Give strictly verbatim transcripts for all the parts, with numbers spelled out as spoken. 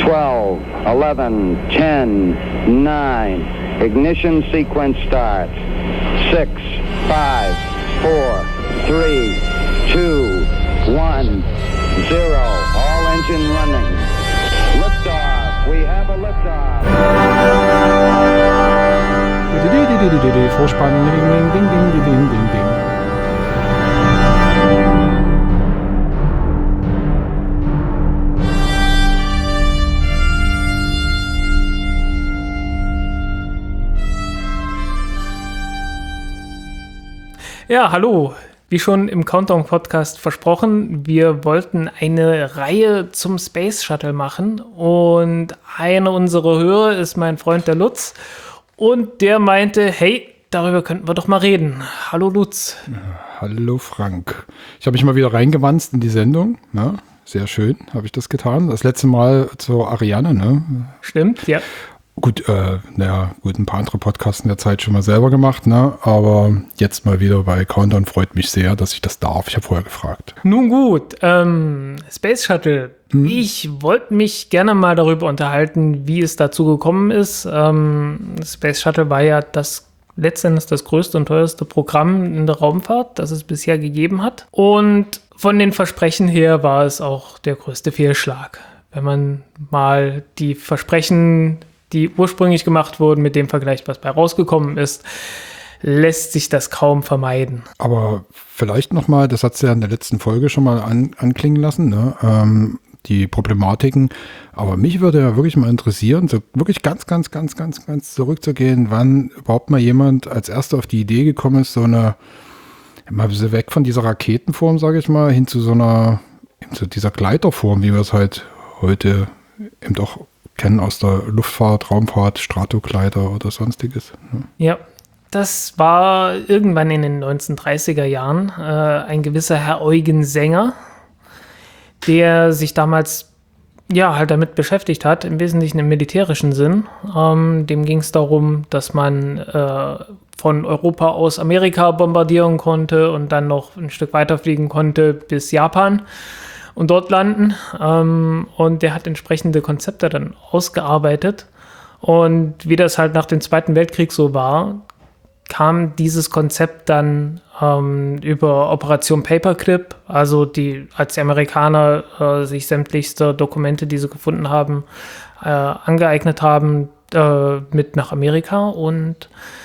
twelve, eleven, ten, nine. Ignition sequence starts. six, five, four, three, two, one, zero. All engine running. Liftoff. We have a liftoff. Vorspann. Ding, ding, ding, ding, ding, ding, ding. Ja, hallo. Wie schon im Countdown-Podcast versprochen, wir wollten eine Reihe zum Space Shuttle machen und einer unserer Hörer ist mein Freund der Lutz und der meinte, hey, darüber könnten wir doch mal reden. Hallo Lutz. Hallo Frank. Ich habe mich mal wieder reingewanzt in die Sendung, ne? Sehr schön, habe ich das getan. Das letzte Mal zur Ariane, ne? Stimmt, ja. Gut, äh, naja, gut, ein paar andere Podcasts in der Zeit schon mal selber gemacht, ne? Aber jetzt mal wieder bei Countdown, freut mich sehr, dass ich das darf. Ich habe vorher gefragt. Nun gut, ähm, Space Shuttle. Hm? Ich wollte mich gerne mal darüber unterhalten, wie es dazu gekommen ist. Ähm, Space Shuttle war ja das letztendlich das größte und teuerste Programm in der Raumfahrt, das es bisher gegeben hat. Und von den Versprechen her war es auch der größte Fehlschlag. Wenn man mal die Versprechen, die ursprünglich gemacht wurden, mit dem vergleicht, was bei rausgekommen ist, lässt sich das kaum vermeiden. Aber vielleicht nochmal, das hat es ja in der letzten Folge schon mal an, anklingen lassen, ne? ähm, die Problematiken. Aber mich würde ja wirklich mal interessieren, so wirklich ganz, ganz, ganz, ganz, ganz zurückzugehen, wann überhaupt mal jemand als Erster auf die Idee gekommen ist, so eine, mal ein bisschen weg von dieser Raketenform, sage ich mal, hin zu so einer, zu dieser Gleiterform, wie wir es halt heute eben doch kennen aus der Luftfahrt, Raumfahrt, Stratogleiter oder sonstiges. Ne? Ja, das war irgendwann in den neunzehnhundertdreißiger Jahren äh, ein gewisser Herr Eugen Sänger, der sich damals ja halt damit beschäftigt hat, im Wesentlichen im militärischen Sinn. Ähm, dem ging es darum, dass man äh, von Europa aus Amerika bombardieren konnte und dann noch ein Stück weiter fliegen konnte bis Japan und dort landen. Ähm, und der hat entsprechende Konzepte dann ausgearbeitet. Und wie das halt nach dem Zweiten Weltkrieg so war, kam dieses Konzept dann ähm, über Operation Paperclip, also die, als die Amerikaner äh, sich sämtlichste Dokumente, die sie gefunden haben, äh, angeeignet haben, äh, mit nach Amerika. Und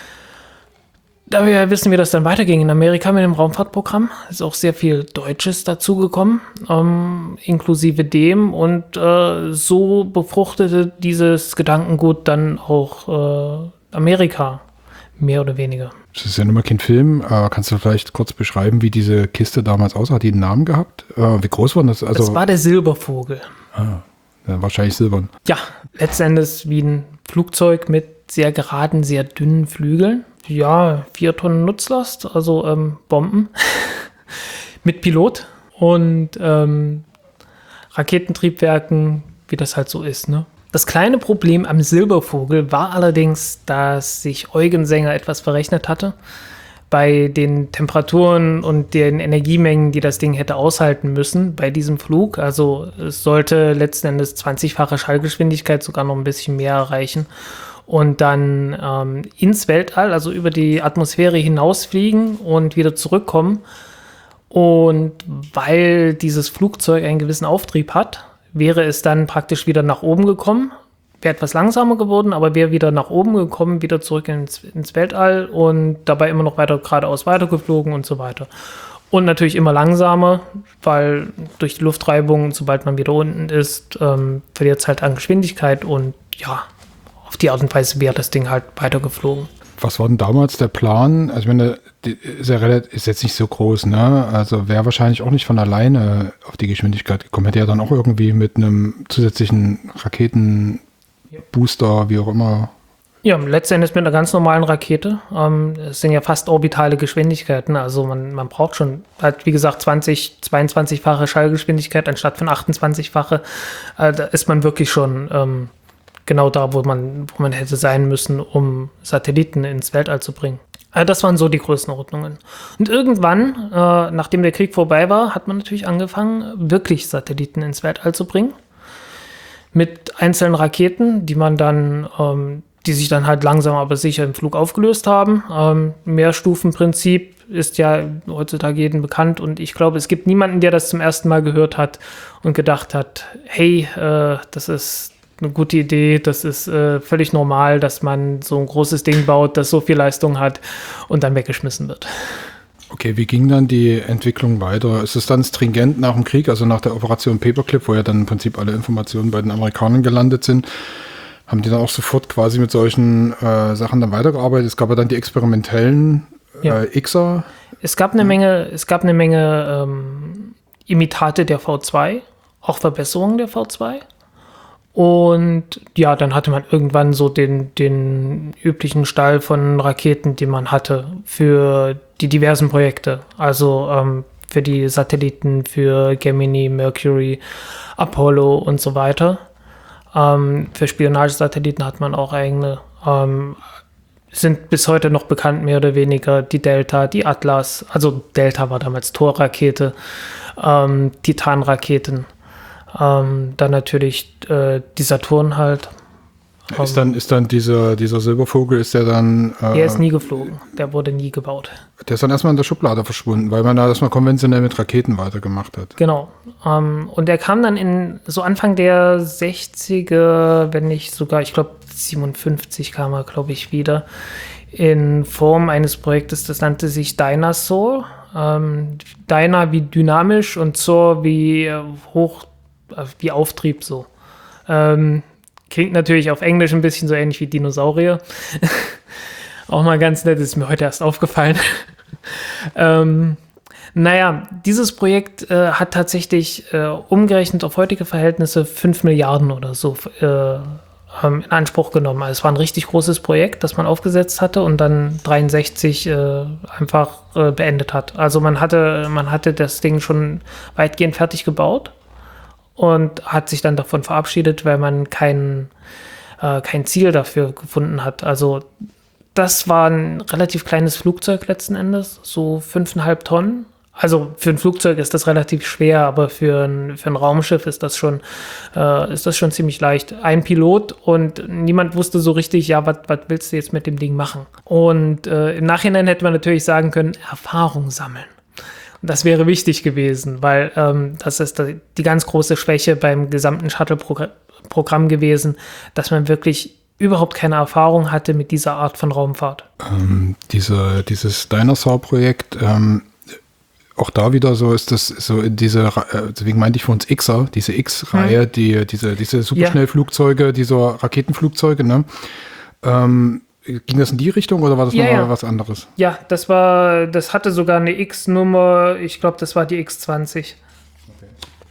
da wir wissen, wie das dann weiterging in Amerika mit dem Raumfahrtprogramm, ist auch sehr viel Deutsches dazugekommen, ähm, inklusive dem. Und äh, so befruchtete dieses Gedankengut dann auch äh, Amerika, mehr oder weniger. Das ist ja nun mal kein Film. Äh, kannst du vielleicht kurz beschreiben, wie diese Kiste damals aussah? Hat die einen Namen gehabt? Äh, wie groß war das? Also, das war der Silbervogel. Ah, ja, wahrscheinlich silbern. Ja, letztendlich wie ein Flugzeug mit sehr geraden, sehr dünnen Flügeln. Ja, vier Tonnen Nutzlast, also ähm, Bomben mit Pilot und ähm, Raketentriebwerken, wie das halt so ist, ne? Das kleine Problem am Silbervogel war allerdings, dass sich Eugen Sänger etwas verrechnet hatte bei den Temperaturen und den Energiemengen, die das Ding hätte aushalten müssen bei diesem Flug. Also es sollte letzten Endes zwanzigfache Schallgeschwindigkeit, sogar noch ein bisschen mehr erreichen und dann ähm, ins Weltall, also über die Atmosphäre hinausfliegen und wieder zurückkommen. Und weil dieses Flugzeug einen gewissen Auftrieb hat, wäre es dann praktisch wieder nach oben gekommen, wäre etwas langsamer geworden, aber wäre wieder nach oben gekommen, wieder zurück ins, ins Weltall und dabei immer noch weiter geradeaus weitergeflogen und so weiter. Und natürlich immer langsamer, weil durch die Luftreibung, sobald man wieder unten ist, ähm, verliert es halt an Geschwindigkeit und ja, auf die Art und Weise wäre das Ding halt weitergeflogen. Was war denn damals der Plan? Also ich meine, die ist ja relativ, ist jetzt nicht so groß, ne? Also wäre wahrscheinlich auch nicht von alleine auf die Geschwindigkeit gekommen. Hätte ja dann auch irgendwie mit einem zusätzlichen Raketenbooster, wie auch immer. Ja, letztendlich mit einer ganz normalen Rakete. Ähm, es sind ja fast orbitale Geschwindigkeiten. Also man, man braucht schon, halt wie gesagt, zwanzig, zweiundzwanzigfache Schallgeschwindigkeit anstatt von achtundzwanzigfache. Äh, da ist man wirklich schon ähm, genau da, wo man, wo man hätte sein müssen, um Satelliten ins Weltall zu bringen. Also das waren so die Größenordnungen. Und irgendwann, äh, nachdem der Krieg vorbei war, hat man natürlich angefangen, wirklich Satelliten ins Weltall zu bringen. mit einzelnen Raketen, die man dann, ähm, die sich dann halt langsam aber sicher im Flug aufgelöst haben. Ähm, Mehrstufenprinzip ist ja heutzutage jedem bekannt und ich glaube, es gibt niemanden, der das zum ersten Mal gehört hat und gedacht hat, hey, äh, das ist eine gute Idee, das ist äh, völlig normal, dass man so ein großes Ding baut, das so viel Leistung hat und dann weggeschmissen wird. Okay, wie ging dann die Entwicklung weiter? Ist es dann stringent nach dem Krieg, also nach der Operation Paperclip, wo ja dann im Prinzip alle Informationen bei den Amerikanern gelandet sind, haben die dann auch sofort quasi mit solchen äh, Sachen dann weitergearbeitet? Es gab ja dann die experimentellen äh, Ja. Xer. Es gab eine Menge, es gab eine Menge ähm, Imitate der V zwei, auch Verbesserungen der V zwei. Und ja, dann hatte man irgendwann so den, den üblichen Stall von Raketen, die man hatte für die diversen Projekte. Also ähm, für die Satelliten, für Gemini, Mercury, Apollo und so weiter. Ähm, für Spionagesatelliten hat man auch eigene. Ähm, sind bis heute noch bekannt, mehr oder weniger, die Delta, die Atlas. Also Delta war damals Thor-Rakete, ähm, Titan-Raketen. Ähm, dann natürlich äh, die Saturn halt. Ist dann, ist dann dieser, dieser Silbervogel, ist der dann... Äh, Der ist nie geflogen, der wurde nie gebaut. Der ist dann erstmal in der Schublade verschwunden, weil man da erstmal konventionell mit Raketen weitergemacht hat. Genau. Ähm, und der kam dann in so Anfang der sechziger, wenn nicht sogar, ich glaube siebenundfünfzig kam er, glaube ich, wieder, in Form eines Projektes, das nannte sich Dinosaur. Ähm, Dyna wie dynamisch und Soar wie äh, hoch, äh, wie Auftrieb so. Ähm, klingt natürlich auf Englisch ein bisschen so ähnlich wie Dinosaurier. Auch mal ganz nett, ist mir heute erst aufgefallen. ähm, naja, dieses Projekt äh, hat tatsächlich äh, umgerechnet auf heutige Verhältnisse fünf Milliarden oder so äh, in Anspruch genommen. Also es war ein richtig großes Projekt, das man aufgesetzt hatte und dann dreiundsechzig äh, einfach äh, beendet hat. Also man hatte, man hatte das Ding schon weitgehend fertig gebaut und hat sich dann davon verabschiedet, weil man kein, äh, kein Ziel dafür gefunden hat. Also das war ein relativ kleines Flugzeug letzten Endes, so fünfeinhalb Tonnen. Also für ein Flugzeug ist das relativ schwer, aber für ein, für ein Raumschiff ist das schon, äh, ist das schon ziemlich leicht. Ein Pilot und niemand wusste so richtig, ja, was willst du jetzt mit dem Ding machen? Und äh, im Nachhinein hätte man natürlich sagen können, Erfahrung sammeln. Und das wäre wichtig gewesen, weil ähm, das ist die ganz große Schwäche beim gesamten Shuttle-Programm gewesen, dass man wirklich überhaupt keine Erfahrung hatte mit dieser Art von Raumfahrt. Ähm, diese, dieses Dinosaur-Projekt, ähm, auch da wieder so ist das so in diese, deswegen meinte ich für uns Xer, diese X-Reihe, hm. die, diese, diese Superschnellflugzeuge, ja. diese Raketenflugzeuge, ne? Ähm, ging das in die Richtung oder war das ja, nochmal ja. was anderes? Ja, das war, das hatte sogar eine X-Nummer, ich glaube, das war die X zwanzig. Okay.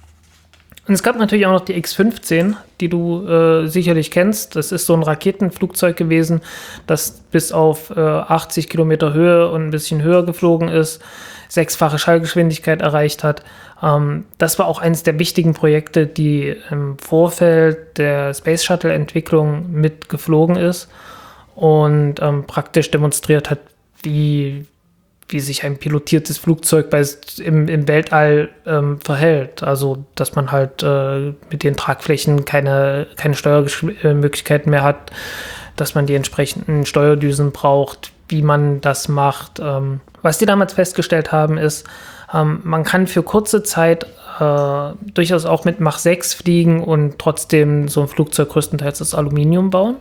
Und es gab natürlich auch noch die X fünfzehn, die du äh, sicherlich kennst. Das ist so ein Raketenflugzeug gewesen, das bis auf äh, achtzig Kilometer Höhe und ein bisschen höher geflogen ist, sechsfache Schallgeschwindigkeit erreicht hat. Ähm, das war auch eines der wichtigen Projekte, die im Vorfeld der Space Shuttle-Entwicklung mitgeflogen ist und ähm, praktisch demonstriert hat, wie, wie sich ein pilotiertes Flugzeug bei, im, im Weltall ähm, verhält. Also, dass man halt äh, mit den Tragflächen keine, keine Steuermöglichkeiten mehr hat, dass man die entsprechenden Steuerdüsen braucht, wie man das macht. Ähm, was die damals festgestellt haben, ist, ähm, man kann für kurze Zeit äh, durchaus auch mit Mach sechs fliegen und trotzdem so ein Flugzeug größtenteils aus Aluminium bauen.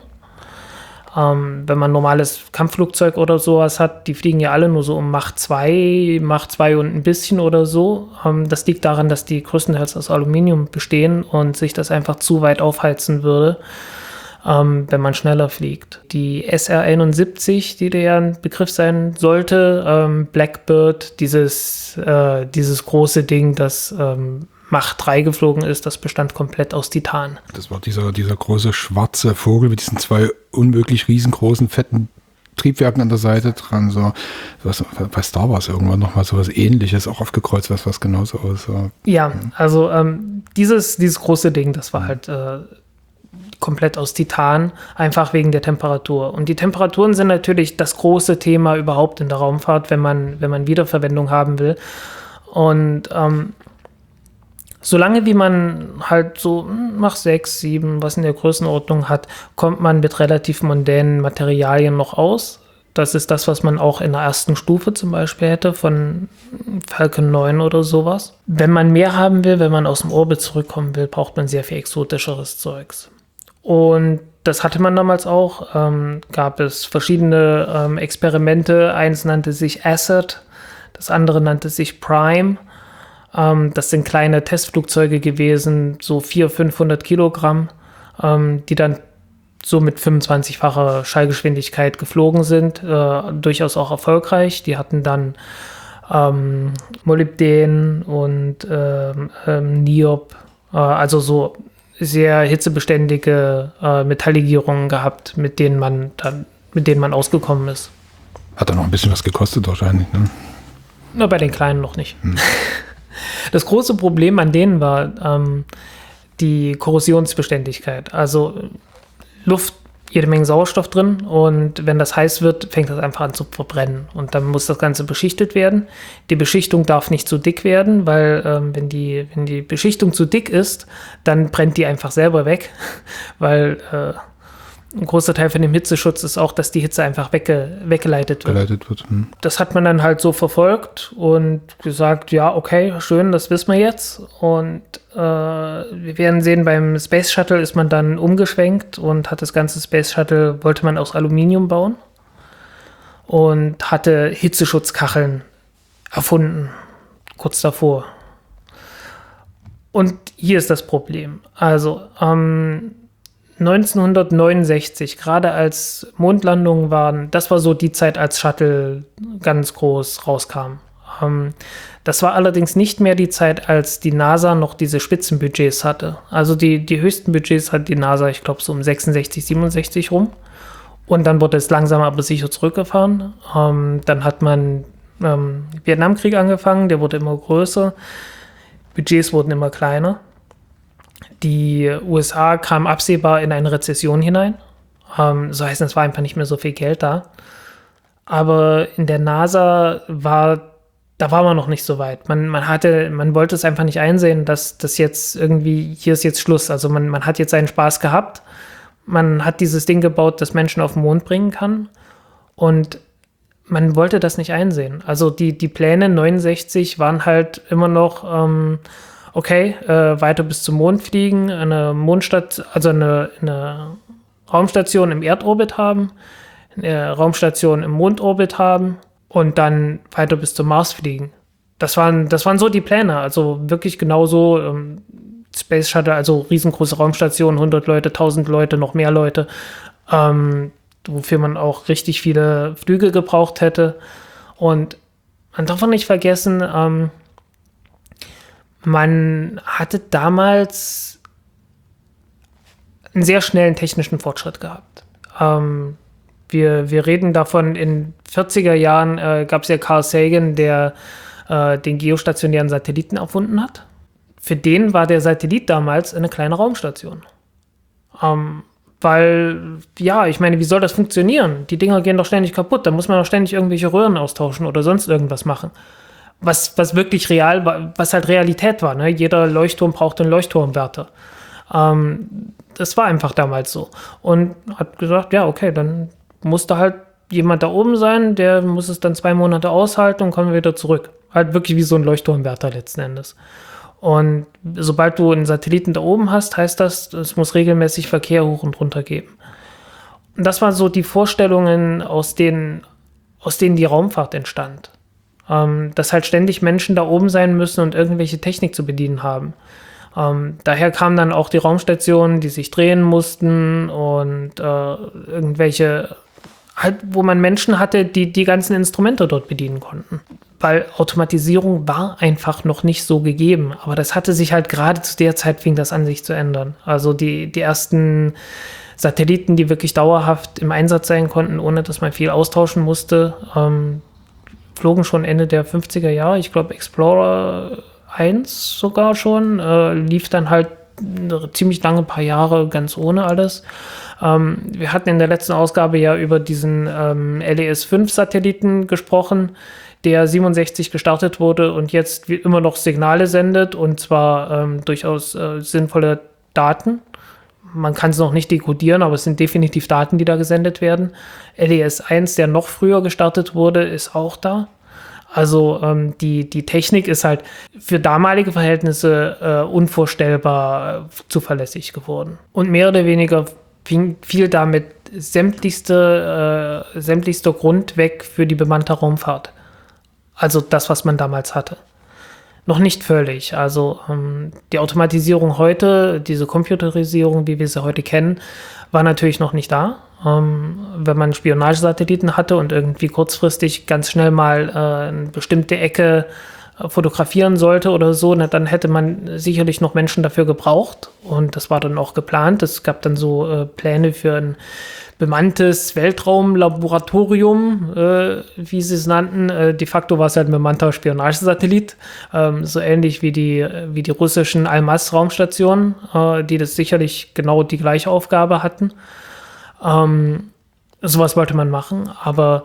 Ähm, wenn man ein normales Kampfflugzeug oder sowas hat, die fliegen ja alle nur so um Mach zwei, Mach zwei und ein bisschen oder so. Ähm, das liegt daran, dass die größtenteils aus Aluminium bestehen und sich das einfach zu weit aufheizen würde, ähm, wenn man schneller fliegt. Die S R einundsiebzig, die dir ja ein Begriff sein sollte, ähm, Blackbird, dieses, äh, dieses große Ding, das ähm, Mach drei geflogen ist, das bestand komplett aus Titan. Das war dieser, dieser große schwarze Vogel mit diesen zwei unmöglich riesengroßen, fetten Triebwerken an der Seite dran. So, was, bei Star Wars irgendwann nochmal so was Ähnliches, auch aufgekreuzt, was, was genauso aussah. Ja, also ähm, dieses, dieses große Ding, das war halt äh, komplett aus Titan, einfach wegen der Temperatur. Und die Temperaturen sind natürlich das große Thema überhaupt in der Raumfahrt, wenn man, wenn man Wiederverwendung haben will. Und ähm, Solange wie man halt so Mach sechs, sieben, was in der Größenordnung hat, kommt man mit relativ mondänen Materialien noch aus. Das ist das, was man auch in der ersten Stufe zum Beispiel hätte, von Falcon neun oder sowas. Wenn man mehr haben will, wenn man aus dem Orbit zurückkommen will, braucht man sehr viel exotischeres Zeugs. Und das hatte man damals auch. Ähm, gab es verschiedene ähm, Experimente. Eins nannte sich Acid, das andere nannte sich Prime. Ähm, das sind kleine Testflugzeuge gewesen, so vierhundert, fünfhundert Kilogramm, ähm, die dann so mit fünfundzwanzigfacher Schallgeschwindigkeit geflogen sind, äh, durchaus auch erfolgreich. Die hatten dann ähm, Molybden und ähm, ähm, Niob, äh, also so sehr hitzebeständige äh, Metalllegierungen gehabt, mit denen man dann, mit denen man ausgekommen ist. Hat dann noch ein bisschen was gekostet wahrscheinlich, ne? Na, bei den Kleinen noch nicht. Hm. Das große Problem an denen war ähm, die Korrosionsbeständigkeit. Also Luft, jede Menge Sauerstoff drin, und wenn das heiß wird, fängt das einfach an zu verbrennen, und dann muss das Ganze beschichtet werden. Die Beschichtung darf nicht zu dick werden, weil ähm, wenn, die, wenn die Beschichtung zu dick ist, dann brennt die einfach selber weg, weil äh, ein großer Teil von dem Hitzeschutz ist auch, dass die Hitze einfach wegge weggeleitet wird. Geleitet wird. Hm. Das hat man dann halt so verfolgt und gesagt, ja, okay, schön, das wissen wir jetzt. Und äh, wir werden sehen, beim Space Shuttle ist man dann umgeschwenkt und hat das ganze Space Shuttle, wollte man aus Aluminium bauen und hatte Hitzeschutzkacheln erfunden, kurz davor. Und hier ist das Problem. Also, ähm, neunzehnhundertneunundsechzig, gerade als Mondlandungen waren, das war so die Zeit, als Shuttle ganz groß rauskam. Ähm, das war allerdings nicht mehr die Zeit, als die NASA noch diese Spitzenbudgets hatte. Also die, die höchsten Budgets hat die NASA, ich glaube, so um sechsundsechzig, siebenundsechzig rum. Und dann wurde es langsam aber sicher zurückgefahren. Ähm, dann hat man ähm, Vietnamkrieg angefangen, der wurde immer größer. Budgets wurden immer kleiner. Die U S A kamen absehbar in eine Rezession hinein. Ähm, so heißt es, war einfach nicht mehr so viel Geld da. Aber in der NASA war, da war man noch nicht so weit. Man, man hatte, man wollte es einfach nicht einsehen, dass das jetzt irgendwie, hier ist jetzt Schluss. Also man, man hat jetzt seinen Spaß gehabt. Man hat dieses Ding gebaut, das Menschen auf den Mond bringen kann. Und man wollte das nicht einsehen. Also die, die Pläne neunundsechzig waren halt immer noch, ähm, okay, äh, weiter bis zum Mond fliegen, eine Mondstation, also eine, eine Raumstation im Erdorbit haben, eine Raumstation im Mondorbit haben und dann weiter bis zum Mars fliegen. Das waren, das waren so die Pläne, also wirklich genauso ähm, Space Shuttle, also riesengroße Raumstationen, hundert Leute, tausend Leute, noch mehr Leute, ähm, wofür man auch richtig viele Flüge gebraucht hätte. Und man darf auch nicht vergessen, ähm, man hatte damals einen sehr schnellen technischen Fortschritt gehabt. Ähm, wir, wir reden davon, in vierziger Jahren äh, gab es ja Carl Sagan, der äh, den geostationären Satelliten erfunden hat. Für den war der Satellit damals eine kleine Raumstation. Ähm, weil, ja, ich meine, wie soll das funktionieren? Die Dinger gehen doch ständig kaputt, da muss man doch ständig irgendwelche Röhren austauschen oder sonst irgendwas machen. Was, was wirklich real war, was halt Realität war. Ne? Jeder Leuchtturm brauchte einen Leuchtturmwärter. Ähm, das war einfach damals so. Und hat gesagt, ja, okay, dann musste halt jemand da oben sein, der muss es dann zwei Monate aushalten und kommt wieder zurück. Halt wirklich wie so ein Leuchtturmwärter letzten Endes. Und sobald du einen Satelliten da oben hast, heißt das, es muss regelmäßig Verkehr hoch und runter geben. Und das waren so die Vorstellungen, aus denen, aus denen die Raumfahrt entstand. Ähm, dass halt ständig Menschen da oben sein müssen und irgendwelche Technik zu bedienen haben. Ähm, daher kamen dann auch die Raumstationen, die sich drehen mussten und äh, irgendwelche, halt, wo man Menschen hatte, die die ganzen Instrumente dort bedienen konnten. Weil Automatisierung war einfach noch nicht so gegeben. Aber das hatte sich halt gerade zu der Zeit, fing das an, sich zu ändern. Also die, die ersten Satelliten, die wirklich dauerhaft im Einsatz sein konnten, ohne dass man viel austauschen musste, ähm, flogen schon Ende der fünfziger Jahre. Ich glaube, Explorer eins sogar schon. Äh, lief dann halt ziemlich lange, paar Jahre ganz ohne alles. Ähm, wir hatten in der letzten Ausgabe ja über diesen ähm, L E S fünf Satelliten gesprochen, der siebenundsechzig gestartet wurde und jetzt immer noch Signale sendet, und zwar ähm, durchaus äh, sinnvolle Daten. Man kann es noch nicht dekodieren, aber es sind definitiv Daten, die da gesendet werden. L E S eins, der noch früher gestartet wurde, ist auch da. Also ähm, die, die Technik ist halt für damalige Verhältnisse äh, unvorstellbar äh, zuverlässig geworden. Und mehr oder weniger fing, fiel damit sämtlichste, äh, sämtlichster Grund weg für die bemannte Raumfahrt. Also das, was man damals hatte. Noch nicht völlig. Also ähm, die Automatisierung heute, diese Computerisierung, wie wir sie heute kennen, war natürlich noch nicht da. Ähm, wenn man Spionagesatelliten hatte und irgendwie kurzfristig ganz schnell mal äh, eine bestimmte Ecke äh, fotografieren sollte oder so, na, dann hätte man sicherlich noch Menschen dafür gebraucht. Und das war dann auch geplant. Es gab dann so äh, Pläne für ein bemanntes Weltraumlaboratorium, äh, wie sie es nannten. Äh, de facto war es halt ein bemannter Spionagesatellit, ähm, so ähnlich wie die, wie die russischen Almaz-Raumstationen, äh, die das sicherlich genau die gleiche Aufgabe hatten. Ähm, sowas wollte man machen, aber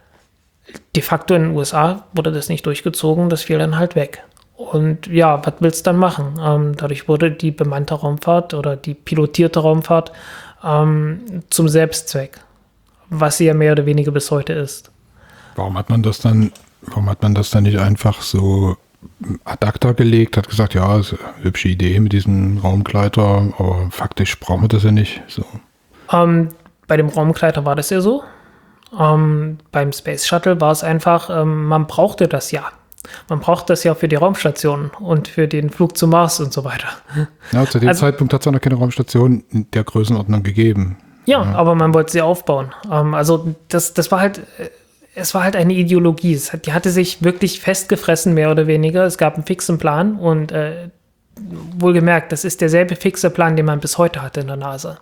de facto in den U S A wurde das nicht durchgezogen, das fiel dann halt weg. Und ja, was willst du dann machen? Ähm, dadurch wurde die bemannte Raumfahrt oder die pilotierte Raumfahrt ähm, zum Selbstzweck, was sie ja mehr oder weniger bis heute ist. Warum hat man das dann, warum hat man das dann nicht einfach so ad acta gelegt, hat gesagt, ja, ist eine hübsche Idee mit diesem Raumgleiter, aber faktisch brauchen wir das ja nicht. So. Ähm, bei dem Raumgleiter war das ja so. Ähm, beim Space Shuttle war es einfach, ähm, man brauchte das ja. Man braucht das ja für die Raumstation und für den Flug zum Mars und so weiter. Ja, zu dem also, Zeitpunkt hat es auch noch keine Raumstation in der Größenordnung gegeben. Ja, ja. aber man wollte sie aufbauen. Ähm, also das, das war halt, es war halt eine Ideologie. Es hat, die hatte sich wirklich festgefressen, mehr oder weniger. Es gab einen fixen Plan und äh, wohlgemerkt, das ist derselbe fixe Plan, den man bis heute hatte in der NASA.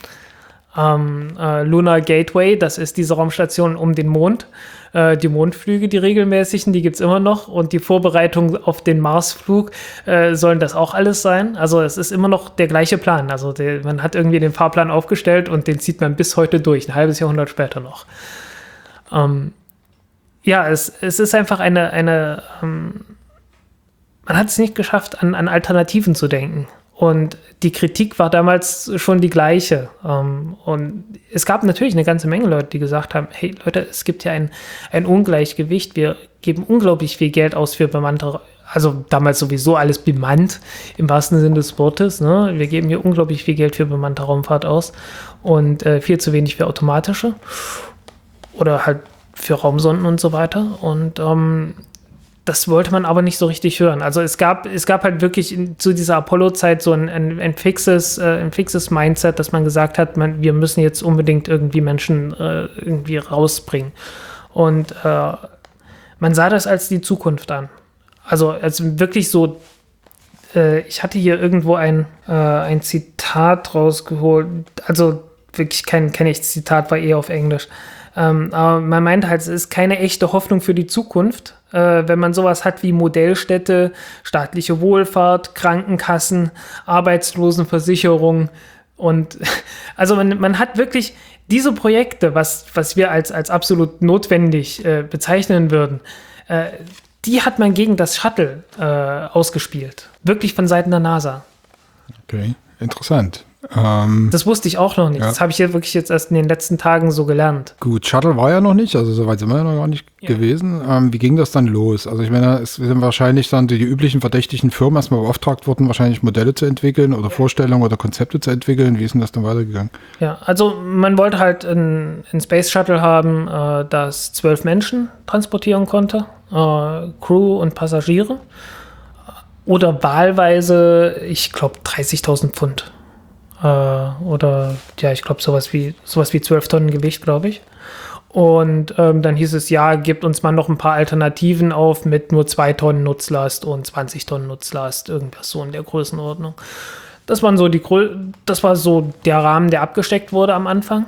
Ähm, äh, Lunar Gateway, das ist diese Raumstation um den Mond. Äh, die Mondflüge, die regelmäßigen, die gibt es immer noch. Und die Vorbereitung auf den Marsflug äh, sollen das auch alles sein. Also es ist immer noch der gleiche Plan. Also der, man hat irgendwie den Fahrplan aufgestellt und den zieht man bis heute durch, ein halbes Jahrhundert später noch. Ähm, ja, es, es ist einfach eine, eine ähm, man hat es nicht geschafft, an, an Alternativen zu denken. Und die Kritik war damals schon die gleiche. Und es gab natürlich eine ganze Menge Leute, die gesagt haben, hey Leute, es gibt ja ein, ein Ungleichgewicht. Wir geben unglaublich viel Geld aus für bemannte, also damals sowieso alles bemannt, im wahrsten Sinne des Wortes. Ne? Wir geben hier unglaublich viel Geld für bemannte Raumfahrt aus und äh, viel zu wenig für automatische oder halt für Raumsonden und so weiter. Und ähm, das wollte man aber nicht so richtig hören. Also es gab, es gab halt wirklich in, zu dieser Apollo-Zeit so ein, ein, ein, fixes, äh, ein fixes Mindset, dass man gesagt hat, man, wir müssen jetzt unbedingt irgendwie Menschen äh, irgendwie rausbringen. Und äh, man sah das als die Zukunft an. Also als wirklich so, äh, ich hatte hier irgendwo ein, äh, ein Zitat rausgeholt, also wirklich kein, kein echtes Zitat, war eher auf Englisch. Ähm, aber man meint halt, es ist keine echte Hoffnung für die Zukunft, äh, wenn man sowas hat wie Modellstädte, staatliche Wohlfahrt, Krankenkassen, Arbeitslosenversicherung und also man, man hat wirklich diese Projekte, was, was wir als, als absolut notwendig äh, bezeichnen würden, äh, die hat man gegen das Shuttle äh, ausgespielt. Wirklich von Seiten der NASA. Okay, interessant. Ähm, das wusste ich auch noch nicht. Ja. Das habe ich ja wirklich jetzt erst in den letzten Tagen so gelernt. Gut, Shuttle war ja noch nicht, also soweit sind wir ja noch gar nicht ja. gewesen. Ähm, wie ging das dann los? Also ich meine, es sind wahrscheinlich dann die, die üblichen verdächtigen Firmen erstmal beauftragt worden, wahrscheinlich Modelle zu entwickeln oder ja. Vorstellungen oder Konzepte zu entwickeln. Wie ist denn das dann weitergegangen? Ja, also man wollte halt ein, ein Space Shuttle haben, äh, das zwölf Menschen transportieren konnte, äh, Crew und Passagiere. Oder wahlweise, ich glaube, dreißigtausend Pfund. Oder, ja, ich glaube, sowas wie sowas wie zwölf Tonnen Gewicht, glaube ich. Und ähm, dann hieß es, ja, gebt uns mal noch ein paar Alternativen auf mit nur zwei Tonnen Nutzlast und zwanzig Tonnen Nutzlast, irgendwas so in der Größenordnung. Das waren so die, das war so der Rahmen, der abgesteckt wurde am Anfang.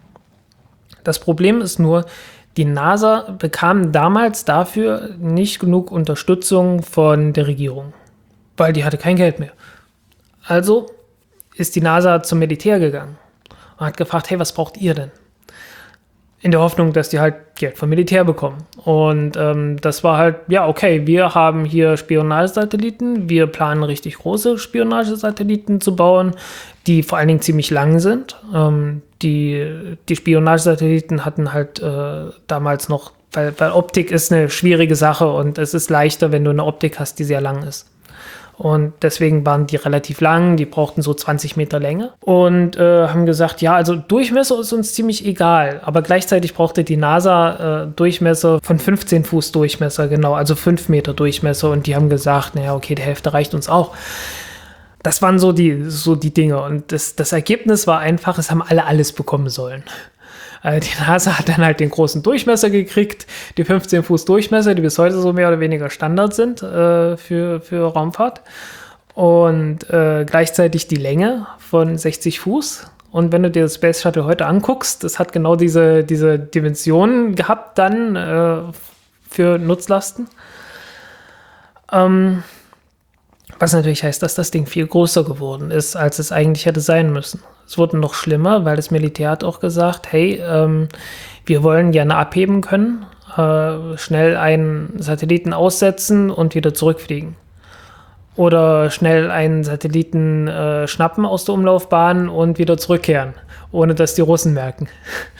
Das Problem ist nur, die NASA bekam damals dafür nicht genug Unterstützung von der Regierung, weil die hatte kein Geld mehr. Also ist die NASA zum Militär gegangen und hat gefragt, hey, was braucht ihr denn? in der Hoffnung, dass die halt Geld vom Militär bekommen. Und ähm, das war halt, ja, okay, wir haben hier Spionagesatelliten, wir planen richtig große Spionagesatelliten zu bauen, die vor allen Dingen ziemlich lang sind. Ähm, die, die Spionagesatelliten hatten halt äh, damals noch, weil, weil Optik ist eine schwierige Sache und es ist leichter, wenn du eine Optik hast, die sehr lang ist. Und deswegen waren die relativ lang, die brauchten so zwanzig Meter Länge und äh, haben gesagt, ja, also Durchmesser ist uns ziemlich egal, aber gleichzeitig brauchte die NASA äh, Durchmesser von fünfzehn Fuß Durchmesser, genau, also fünf Meter Durchmesser und die haben gesagt, naja, okay, die Hälfte reicht uns auch. Das waren so die, so die Dinge und das, das Ergebnis war einfach, es haben alle alles bekommen sollen. Die NASA hat dann halt den großen Durchmesser gekriegt, die fünfzehn Fuß Durchmesser, die bis heute so mehr oder weniger Standard sind äh, für, für Raumfahrt. Und äh, gleichzeitig die Länge von sechzig Fuß. Und wenn du dir das Space Shuttle heute anguckst, das hat genau diese, diese Dimensionen gehabt dann äh, für Nutzlasten. Ähm, was natürlich heißt, dass das Ding viel größer geworden ist, als es eigentlich hätte sein müssen. Es wurde noch schlimmer, weil das Militär hat auch gesagt, hey, ähm, wir wollen gerne abheben können, äh, schnell einen Satelliten aussetzen und wieder zurückfliegen. Oder schnell einen Satelliten äh, schnappen aus der Umlaufbahn und wieder zurückkehren, ohne dass die Russen merken.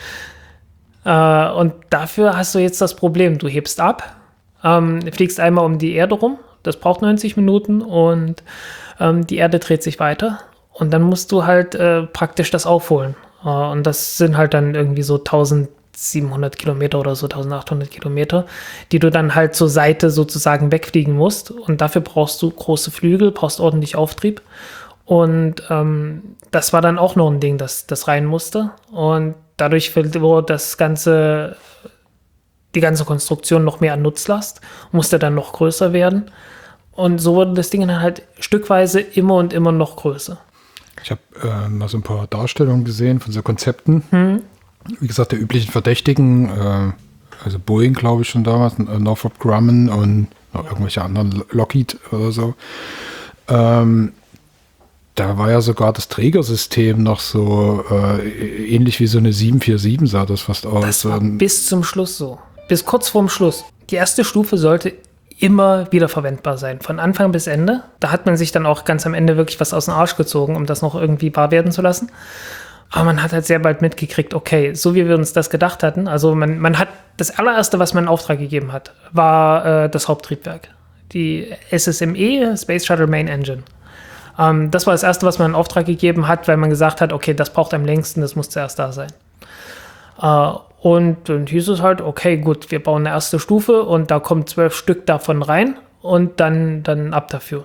äh, und dafür hast du jetzt das Problem, du hebst ab, ähm, fliegst einmal um die Erde rum, das braucht neunzig Minuten und ähm, die Erde dreht sich weiter. Und dann musst du halt äh, praktisch das aufholen. Uh, und das sind halt dann irgendwie so tausendsiebenhundert Kilometer oder so eintausendachthundert Kilometer, die du dann halt zur Seite sozusagen wegfliegen musst. Und dafür brauchst du große Flügel, brauchst ordentlich Auftrieb. Und ähm, das war dann auch noch ein Ding, das, das rein musste. Und dadurch wurde das ganze, die ganze Konstruktion noch mehr an Nutzlast, musste dann noch größer werden. Und so wurde das Ding dann halt stückweise immer und immer noch größer. Ich habe äh, mal so ein paar Darstellungen gesehen von so Konzepten. Hm. Wie gesagt, der üblichen Verdächtigen, äh, also Boeing, glaube ich, schon damals, äh, Northrop Grumman und noch irgendwelche anderen, Lockheed oder so. Ähm, da war ja sogar das Trägersystem noch so äh, ähnlich wie so eine sieben vier sieben sah das fast aus. Das war bis zum Schluss so. Bis kurz vorm Schluss. Die erste Stufe sollte immer wieder verwendbar sein, von Anfang bis Ende. Da hat man sich dann auch ganz am Ende wirklich was aus dem Arsch gezogen, um das noch irgendwie wahr werden zu lassen. Aber man hat halt sehr bald mitgekriegt, okay, so wie wir uns das gedacht hatten, also man, man hat, das allererste, was man in Auftrag gegeben hat, war äh, das Haupttriebwerk. Die S S M E, Space Shuttle Main Engine. Ähm, das war das erste, was man in Auftrag gegeben hat, weil man gesagt hat, okay, das braucht am längsten, das muss zuerst da sein. Äh, Und dann hieß es halt, okay, gut, wir bauen eine erste Stufe und da kommen zwölf Stück davon rein und dann, dann ab dafür.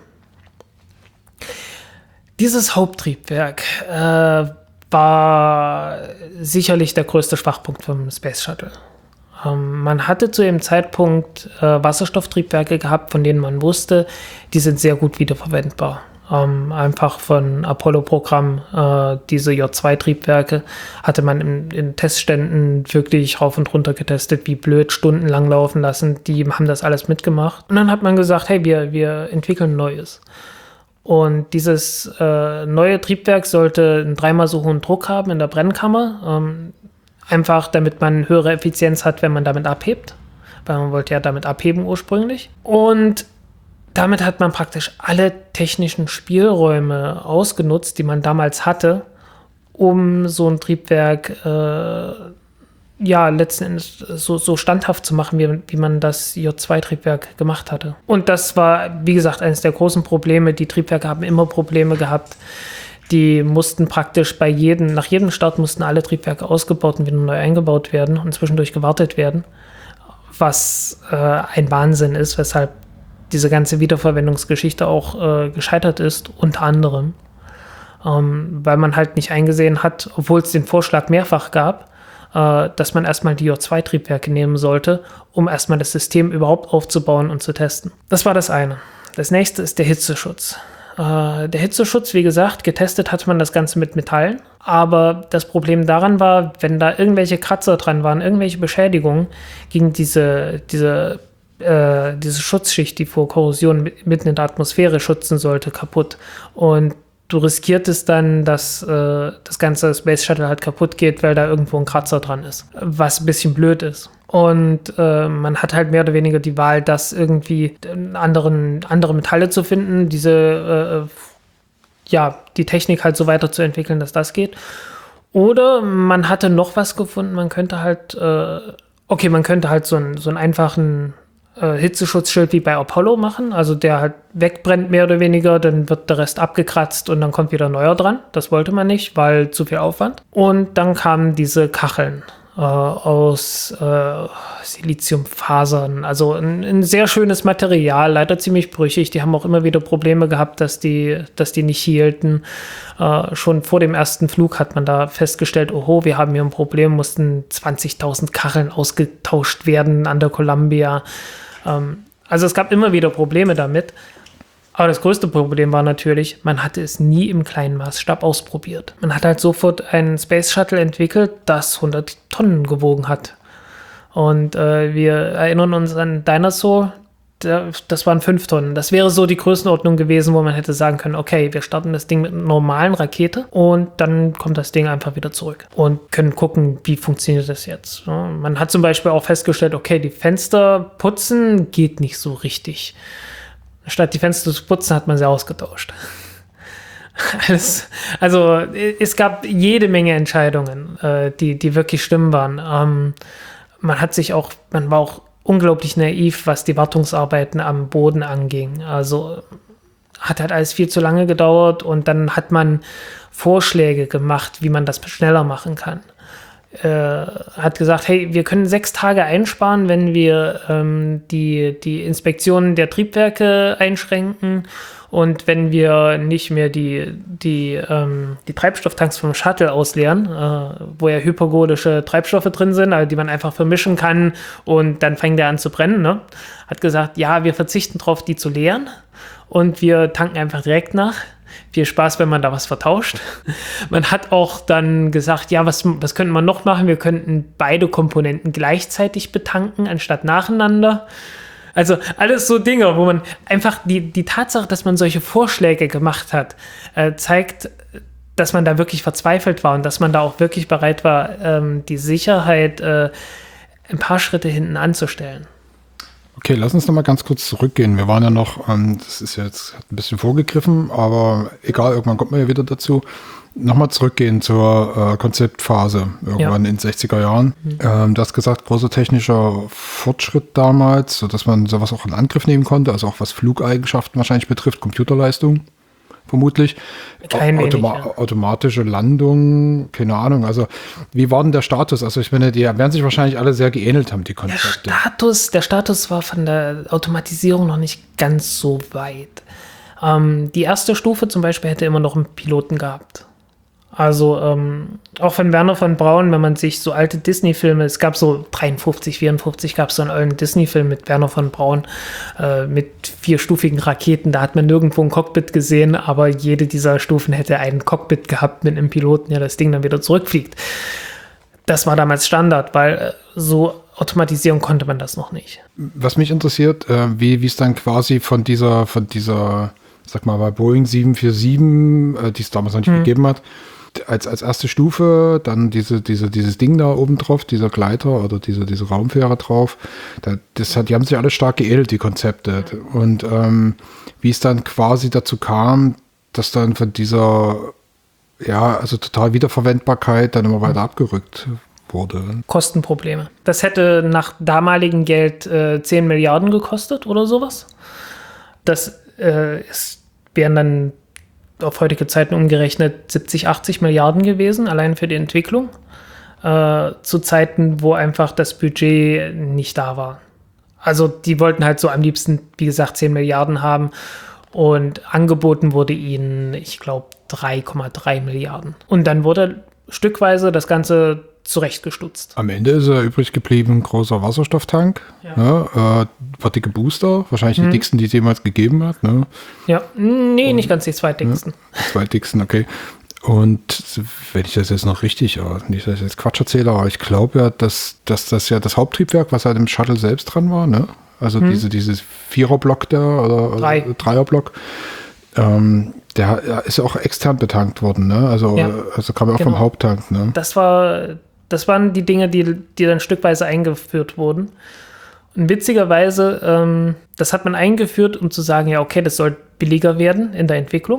Dieses Haupttriebwerk äh, war sicherlich der größte Schwachpunkt vom Space Shuttle. Ähm, man hatte zu dem Zeitpunkt äh, Wasserstofftriebwerke gehabt, von denen man wusste, die sind sehr gut wiederverwendbar. Ähm, einfach von Apollo-Programm, äh, diese J zwei Triebwerke hatte man in, in Testständen wirklich rauf und runter getestet, wie blöd, stundenlang laufen lassen. Die haben das alles mitgemacht. Und dann hat man gesagt, hey, wir, wir entwickeln Neues. Und dieses äh, neue Triebwerk sollte einen dreimal so hohen Druck haben in der Brennkammer, ähm, einfach damit man höhere Effizienz hat, wenn man damit abhebt, weil man wollte ja damit abheben ursprünglich. Und damit hat man praktisch alle technischen Spielräume ausgenutzt, die man damals hatte, um so ein Triebwerk äh, ja letzten Endes so, so standhaft zu machen, wie, wie man das J zwei Triebwerk gemacht hatte. Und das war, wie gesagt, eines der großen Probleme. Die Triebwerke haben immer Probleme gehabt. Die mussten praktisch bei jedem, nach jedem Start mussten alle Triebwerke ausgebaut und wieder neu eingebaut werden und zwischendurch gewartet werden, was äh, ein Wahnsinn ist, weshalb diese ganze Wiederverwendungsgeschichte auch äh, gescheitert ist, unter anderem, ähm, weil man halt nicht eingesehen hat, obwohl es den Vorschlag mehrfach gab, äh, dass man erstmal die J zwei Triebwerke nehmen sollte, um erstmal das System überhaupt aufzubauen und zu testen. Das war das eine. Das nächste ist der Hitzeschutz. Äh, der Hitzeschutz, wie gesagt, getestet hat man das Ganze mit Metallen, aber das Problem daran war, wenn da irgendwelche Kratzer dran waren, irgendwelche Beschädigungen, ging diese, diese Äh, diese Schutzschicht, die vor Korrosion mitten in der Atmosphäre schützen sollte, kaputt. Und du riskiertest dann, dass äh, das ganze Space Shuttle halt kaputt geht, weil da irgendwo ein Kratzer dran ist, was ein bisschen blöd ist. Und äh, man hat halt mehr oder weniger die Wahl, das irgendwie anderen, andere Metalle zu finden, diese, äh, ja, die Technik halt so weiterzuentwickeln, dass das geht. Oder man hatte noch was gefunden, man könnte halt, äh, okay, man könnte halt so, ein, so einen einfachen äh, Hitzeschutzschild wie bei Apollo machen, also der halt wegbrennt mehr oder weniger, dann wird der Rest abgekratzt und dann kommt wieder neuer dran. Das wollte man nicht, weil zu viel Aufwand. Und dann kamen diese Kacheln äh, aus äh, Siliziumfasern, also ein, ein sehr schönes Material, leider ziemlich brüchig. Die haben auch immer wieder Probleme gehabt, dass die, dass die nicht hielten. Äh, schon vor dem ersten Flug hat man da festgestellt, oho, wir haben hier ein Problem, mussten zwanzigtausend Kacheln ausgetauscht werden an der Columbia. Ähm, also es gab immer wieder Probleme damit. Aber das größte Problem war natürlich, man hatte es nie im kleinen Maßstab ausprobiert. Man hat halt sofort einen Space Shuttle entwickelt, das hundert Tonnen gewogen hat. Und äh, wir erinnern uns an Dinosaur, der, das waren fünf Tonnen. Das wäre so die Größenordnung gewesen, wo man hätte sagen können, okay, wir starten das Ding mit einer normalen Rakete und dann kommt das Ding einfach wieder zurück und können gucken, wie funktioniert das jetzt. Ja, man hat zum Beispiel auch festgestellt, okay, die Fenster putzen geht nicht so richtig. Statt die Fenster zu putzen, hat man sie ausgetauscht. Alles, also es gab jede Menge Entscheidungen, äh, die, die wirklich schlimm waren. Ähm, man hat sich auch, man war auch unglaublich naiv, was die Wartungsarbeiten am Boden anging. Also hat halt alles viel zu lange gedauert und dann hat man Vorschläge gemacht, wie man das schneller machen kann. Äh, hat gesagt, hey, wir können sechs Tage einsparen, wenn wir ähm, die, die Inspektionen der Triebwerke einschränken und wenn wir nicht mehr die, die, ähm, die Treibstofftanks vom Shuttle ausleeren, äh, wo ja hypergolische Treibstoffe drin sind, also die man einfach vermischen kann und dann fängt der an zu brennen. Ne? Hat gesagt, ja, wir verzichten darauf, die zu leeren und wir tanken einfach direkt nach. Viel Spaß, wenn man da was vertauscht. Man hat auch dann gesagt, ja, was, was könnte man noch machen? Wir könnten beide Komponenten gleichzeitig betanken, anstatt nacheinander. Also alles so Dinge, wo man einfach die, die Tatsache, dass man solche Vorschläge gemacht hat, äh, zeigt, dass man da wirklich verzweifelt war und dass man da auch wirklich bereit war, ähm, die Sicherheit äh, ein paar Schritte hinten anzustellen. Okay, lass uns noch mal ganz kurz zurückgehen. Wir waren ja noch, ähm, das ist jetzt ein bisschen vorgegriffen, aber egal, irgendwann kommt man ja wieder dazu. Nochmal zurückgehen zur äh, Konzeptphase, irgendwann ja. in den sechziger Jahren. Mhm. Ähm, du hast gesagt, großer technischer Fortschritt damals, sodass man sowas auch in Angriff nehmen konnte, also auch was Flugeigenschaften wahrscheinlich betrifft, Computerleistung vermutlich. Kein Automa- wenig, ja. Automatische Landung, keine Ahnung. Also wie war denn der Status? Also ich meine, die werden sich wahrscheinlich alle sehr geähnelt haben, die Konzepte. Der Status, der Status war von der Automatisierung noch nicht ganz so weit. Ähm, die erste Stufe zum Beispiel hätte immer noch einen Piloten gehabt. Also ähm, auch von Wernher von Braun, wenn man sich so alte Disney-Filme, es gab so dreiundfünfzig, vierundfünfzig gab es so einen alten Disney-Film mit Wernher von Braun äh, mit vierstufigen Raketen, da hat man nirgendwo ein Cockpit gesehen, aber jede dieser Stufen hätte ein Cockpit gehabt mit einem Piloten, der das Ding dann wieder zurückfliegt. Das war damals Standard, weil äh, so automatisieren konnte man das noch nicht. Was mich interessiert, äh, wie wie es dann quasi von dieser, von dieser, sag mal, bei Boeing sieben vier sieben, äh, die es damals noch nicht hm. gegeben hat, Als, als erste Stufe, dann diese, diese, dieses Ding da oben drauf, dieser Gleiter oder diese, diese Raumfähre drauf. Da, das hat, die haben sich alle stark geädelt, die Konzepte. Und ähm, wie es dann quasi dazu kam, dass dann von dieser, ja, also total Wiederverwendbarkeit dann immer weiter abgerückt wurde. Kostenprobleme. Das hätte nach damaligem Geld äh, zehn Milliarden gekostet oder sowas. Das äh, ist, wären dann auf heutige Zeiten umgerechnet siebzig, achtzig Milliarden gewesen, allein für die Entwicklung, äh, zu Zeiten, wo einfach das Budget nicht da war. Also die wollten halt so am liebsten, wie gesagt, zehn Milliarden haben und angeboten wurde ihnen, ich glaube, drei Komma drei Milliarden. Und dann wurde stückweise das Ganze zurechtgestutzt. Am Ende ist er übrig geblieben, ein großer Wasserstofftank, ja. ne, äh, paar dicke Booster, wahrscheinlich hm. die dicksten, die es jemals gegeben hat. Ne? Ja, nee, Und, nicht ganz die zweitdicksten. Ne, die zweitdicksten, okay. Und wenn ich das jetzt noch richtig, nicht, dass ich jetzt Quatsch erzähle, aber ich glaube ja, dass, dass das ja das Haupttriebwerk, was halt im Shuttle selbst dran war, ne? Also hm. diese, dieses Viererblock da oder, Drei. oder Dreierblock, ähm, Der ja, ist ja auch extern betankt worden, ne? Also, Ja, also kam ja auch genau. vom Haupttank, ne? Das war, das waren die Dinge, die, die dann stückweise eingeführt wurden. Und witzigerweise, ähm, das hat man eingeführt, um zu sagen, ja, okay, das soll billiger werden in der Entwicklung.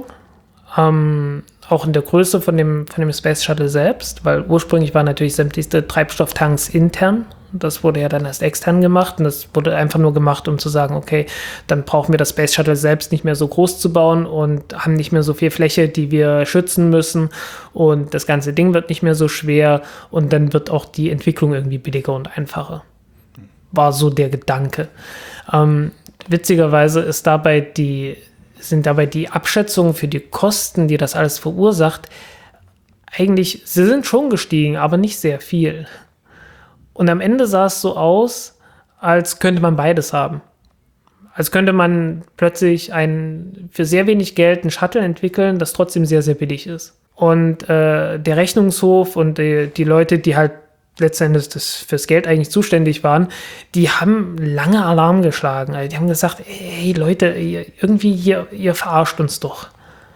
Ähm, auch in der Größe von dem, von dem Space Shuttle selbst, weil ursprünglich waren natürlich sämtliche Treibstofftanks intern. Das wurde ja dann erst extern gemacht und das wurde einfach nur gemacht, um zu sagen, okay, dann brauchen wir das Space Shuttle selbst nicht mehr so groß zu bauen und haben nicht mehr so viel Fläche, die wir schützen müssen und das ganze Ding wird nicht mehr so schwer und dann wird auch die Entwicklung irgendwie billiger und einfacher. War so der Gedanke. Ähm, witzigerweise ist dabei die, sind dabei die Abschätzungen für die Kosten, die das alles verursacht, eigentlich, sie sind schon gestiegen, aber nicht sehr viel. Und am Ende sah es so aus, als könnte man beides haben. Als könnte man plötzlich ein, für sehr wenig Geld ein Shuttle entwickeln, das trotzdem sehr, sehr billig ist. Und äh, der Rechnungshof und die, die Leute, die halt letztendlich das fürs Geld eigentlich zuständig waren, die haben lange Alarm geschlagen. Also die haben gesagt, ey Leute, ihr, irgendwie hier, ihr verarscht uns doch.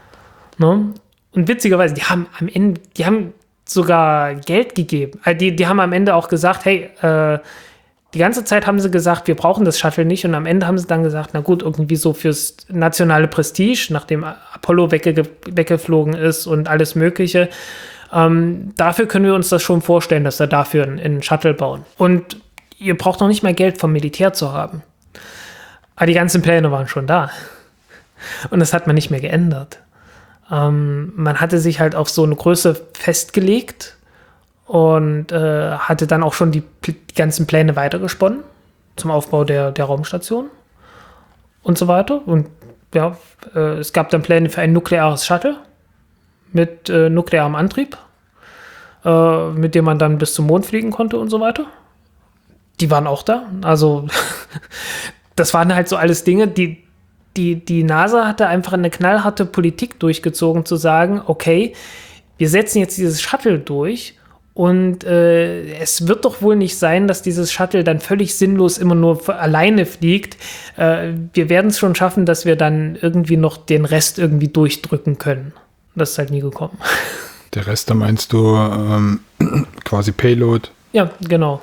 Ne? Und witzigerweise, die haben am Ende, die haben sogar Geld gegeben. Also die, die haben am Ende auch gesagt, hey, äh, die ganze Zeit haben sie gesagt, wir brauchen das Shuttle nicht. Und am Ende haben sie dann gesagt, na gut, irgendwie so fürs nationale Prestige, nachdem Apollo wegge- weggeflogen ist und alles Mögliche, ähm, dafür können wir uns das schon vorstellen, dass wir dafür einen, einen Shuttle bauen. Und ihr braucht noch nicht mal Geld vom Militär zu haben. Aber die ganzen Pläne waren schon da. Und das hat man nicht mehr geändert. Ähm, man hatte sich halt auf so eine Größe festgelegt und äh, hatte dann auch schon die, die ganzen Pläne weitergesponnen zum Aufbau der, der Raumstation und so weiter. Und ja, äh, es gab dann Pläne für ein nukleares Shuttle mit äh, nuklearem Antrieb, äh, mit dem man dann bis zum Mond fliegen konnte und so weiter. Die waren auch da. Also das waren halt so alles Dinge, die Die, die NASA hatte einfach eine knallharte Politik durchgezogen, zu sagen, okay, wir setzen jetzt dieses Shuttle durch und äh, es wird doch wohl nicht sein, dass dieses Shuttle dann völlig sinnlos immer nur alleine fliegt. Äh, wir werden es schon schaffen, dass wir dann irgendwie noch den Rest irgendwie durchdrücken können. Das ist halt nie gekommen. Der Rest, da meinst du ähm, quasi Payload? Ja, genau.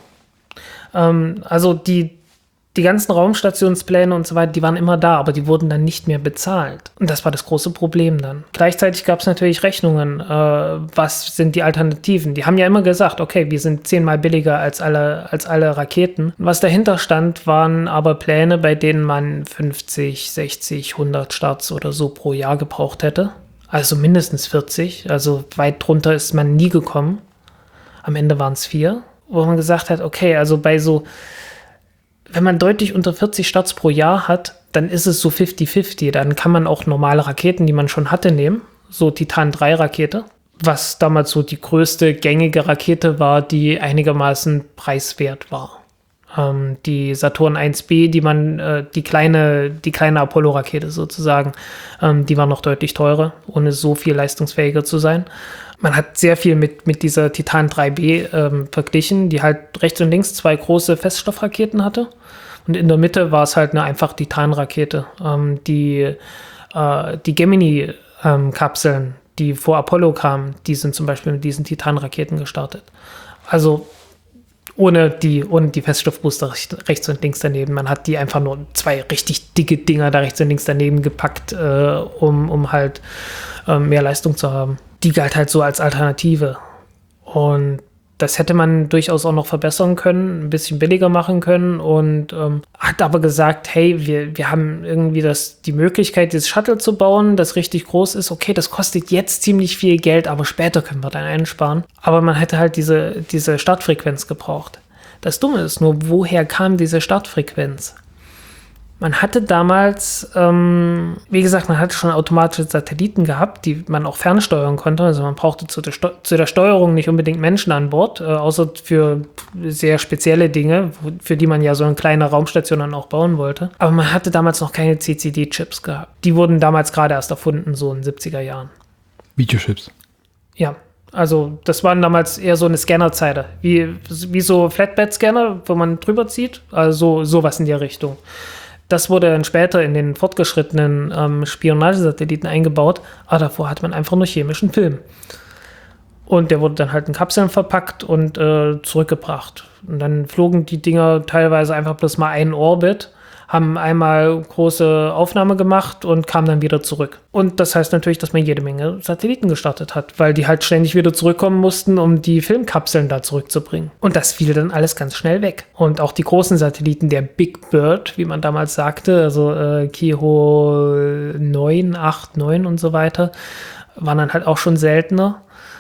Ähm, also die Die ganzen Raumstationspläne und so weiter, die waren immer da, aber die wurden dann nicht mehr bezahlt. Und das war das große Problem dann. Gleichzeitig gab es natürlich Rechnungen. Äh, was sind die Alternativen? Die haben ja immer gesagt, okay, wir sind zehnmal billiger als alle, als alle Raketen. Was dahinter stand, waren aber Pläne, bei denen man fünfzig, sechzig, hundert Starts oder so pro Jahr gebraucht hätte. Also mindestens vierzig. Also weit drunter ist man nie gekommen. Am Ende waren es vier. Wo man gesagt hat, okay, also bei so wenn man deutlich unter vierzig Starts pro Jahr hat, dann ist es so fifty fifty. Dann kann man auch normale Raketen, die man schon hatte, nehmen. So Titan drei Rakete, was damals so die größte gängige Rakete war, die einigermaßen preiswert war. Ähm, die Saturn eins B, die man, äh, die kleine, die kleine Apollo-Rakete sozusagen, ähm, die war noch deutlich teurer, ohne so viel leistungsfähiger zu sein. Man hat sehr viel mit, mit dieser Titan drei B ähm, verglichen, die halt rechts und links zwei große Feststoffraketen hatte. Und in der Mitte war es halt eine einfach Titan-Rakete. Ähm, die, äh, die Gemini-Kapseln, ähm, die vor Apollo kamen, die sind zum Beispiel mit diesen Titan-Raketen gestartet. Also ohne die, ohne die Feststoffbooster rechts und links daneben. Man hat die einfach nur zwei richtig dicke Dinger da rechts und links daneben gepackt, äh, um, um halt äh, mehr Leistung zu haben. Die galt halt so als Alternative. Und das hätte man durchaus auch noch verbessern können, ein bisschen billiger machen können und ähm, hat aber gesagt, hey, wir, wir haben irgendwie das, die Möglichkeit, dieses Shuttle zu bauen, das richtig groß ist. Okay, das kostet jetzt ziemlich viel Geld, aber später können wir dann einsparen. Aber man hätte halt diese, diese Startfrequenz gebraucht. Das Dumme ist nur, woher kam diese Startfrequenz? Man hatte damals, ähm, wie gesagt, man hatte schon automatische Satelliten gehabt, die man auch fernsteuern konnte. Also man brauchte zu der, Steu- zu der Steuerung nicht unbedingt Menschen an Bord, äh, außer für sehr spezielle Dinge, für die man ja so eine kleine Raumstation dann auch bauen wollte. Aber man hatte damals noch keine C C D-Chips gehabt. Die wurden damals gerade erst erfunden, so in den siebziger Jahren. Videochips. Ja, also das waren damals eher so eine Scannerzeile, wie, wie so Flatbed-Scanner, wo man drüber zieht, also sowas in der Richtung. Das wurde dann später in den fortgeschrittenen ähm, Spionagesatelliten eingebaut, aber davor hat man einfach nur chemischen Film. Und der wurde dann halt in Kapseln verpackt und äh, zurückgebracht. Und dann flogen die Dinger teilweise einfach bloß mal einen Orbit, haben einmal große Aufnahme gemacht und kamen dann wieder zurück. Und das heißt natürlich, dass man jede Menge Satelliten gestartet hat, weil die halt ständig wieder zurückkommen mussten, um die Filmkapseln da zurückzubringen. Und das fiel dann alles ganz schnell weg. Und auch die großen Satelliten, der Big Bird, wie man damals sagte, also äh, Kiho neun, acht, neun und so weiter, waren dann halt auch schon seltener.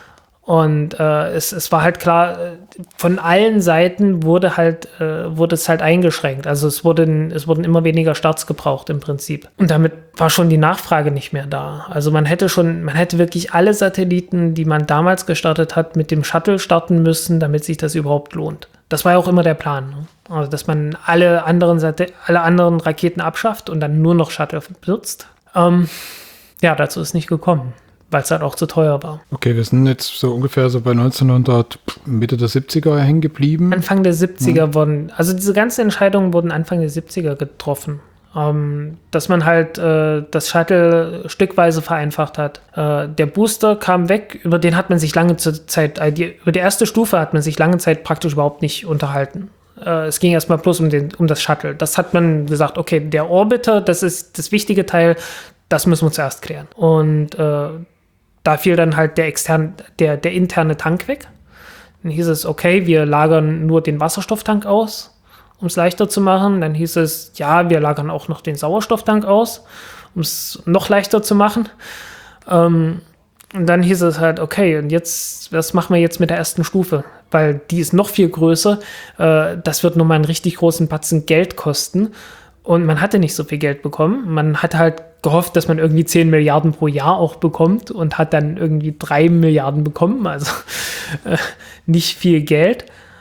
Und äh, es, es war halt klar, von allen Seiten wurde halt äh, wurde es halt eingeschränkt. Also es wurden, es wurden immer weniger Starts gebraucht im Prinzip. Und damit war schon die Nachfrage nicht mehr da. Also man hätte schon, man hätte wirklich alle Satelliten, die man damals gestartet hat, mit dem Shuttle starten müssen, damit sich das überhaupt lohnt. Das war ja auch immer der Plan. Ne? Also dass man alle anderen Sat- alle anderen Raketen abschafft und dann nur noch Shuttle benutzt. Ähm, ja, dazu ist nicht gekommen, weil es halt auch zu teuer war. Okay, wir sind jetzt so ungefähr so bei neunzehnhundert, Mitte der siebziger hängen geblieben. Anfang der siebziger ja. wurden, also diese ganzen Entscheidungen wurden Anfang der siebziger getroffen. Ähm, dass man halt äh, das Shuttle stückweise vereinfacht hat. Äh, der Booster kam weg, über den hat man sich lange Zeit, äh, die, über die erste Stufe hat man sich lange Zeit praktisch überhaupt nicht unterhalten. Äh, es ging erstmal bloß um, den, um das Shuttle. Das hat man gesagt, okay, der Orbiter, das ist das wichtige Teil, das müssen wir zuerst klären. Und äh, da fiel dann halt der externe, der, der interne Tank weg. Dann hieß es, okay, wir lagern nur den Wasserstofftank aus, um es leichter zu machen. Dann hieß es, ja, wir lagern auch noch den Sauerstofftank aus, um es noch leichter zu machen. Ähm, und dann hieß es halt, okay, und jetzt, was machen wir jetzt mit der ersten Stufe? Weil die ist noch viel größer. Äh, das wird nochmal einen richtig großen Batzen Geld kosten. Und man hatte nicht so viel Geld bekommen. Man hatte halt gehofft, dass man irgendwie zehn Milliarden pro Jahr auch bekommt und hat dann irgendwie drei Milliarden bekommen, also äh, nicht viel Geld.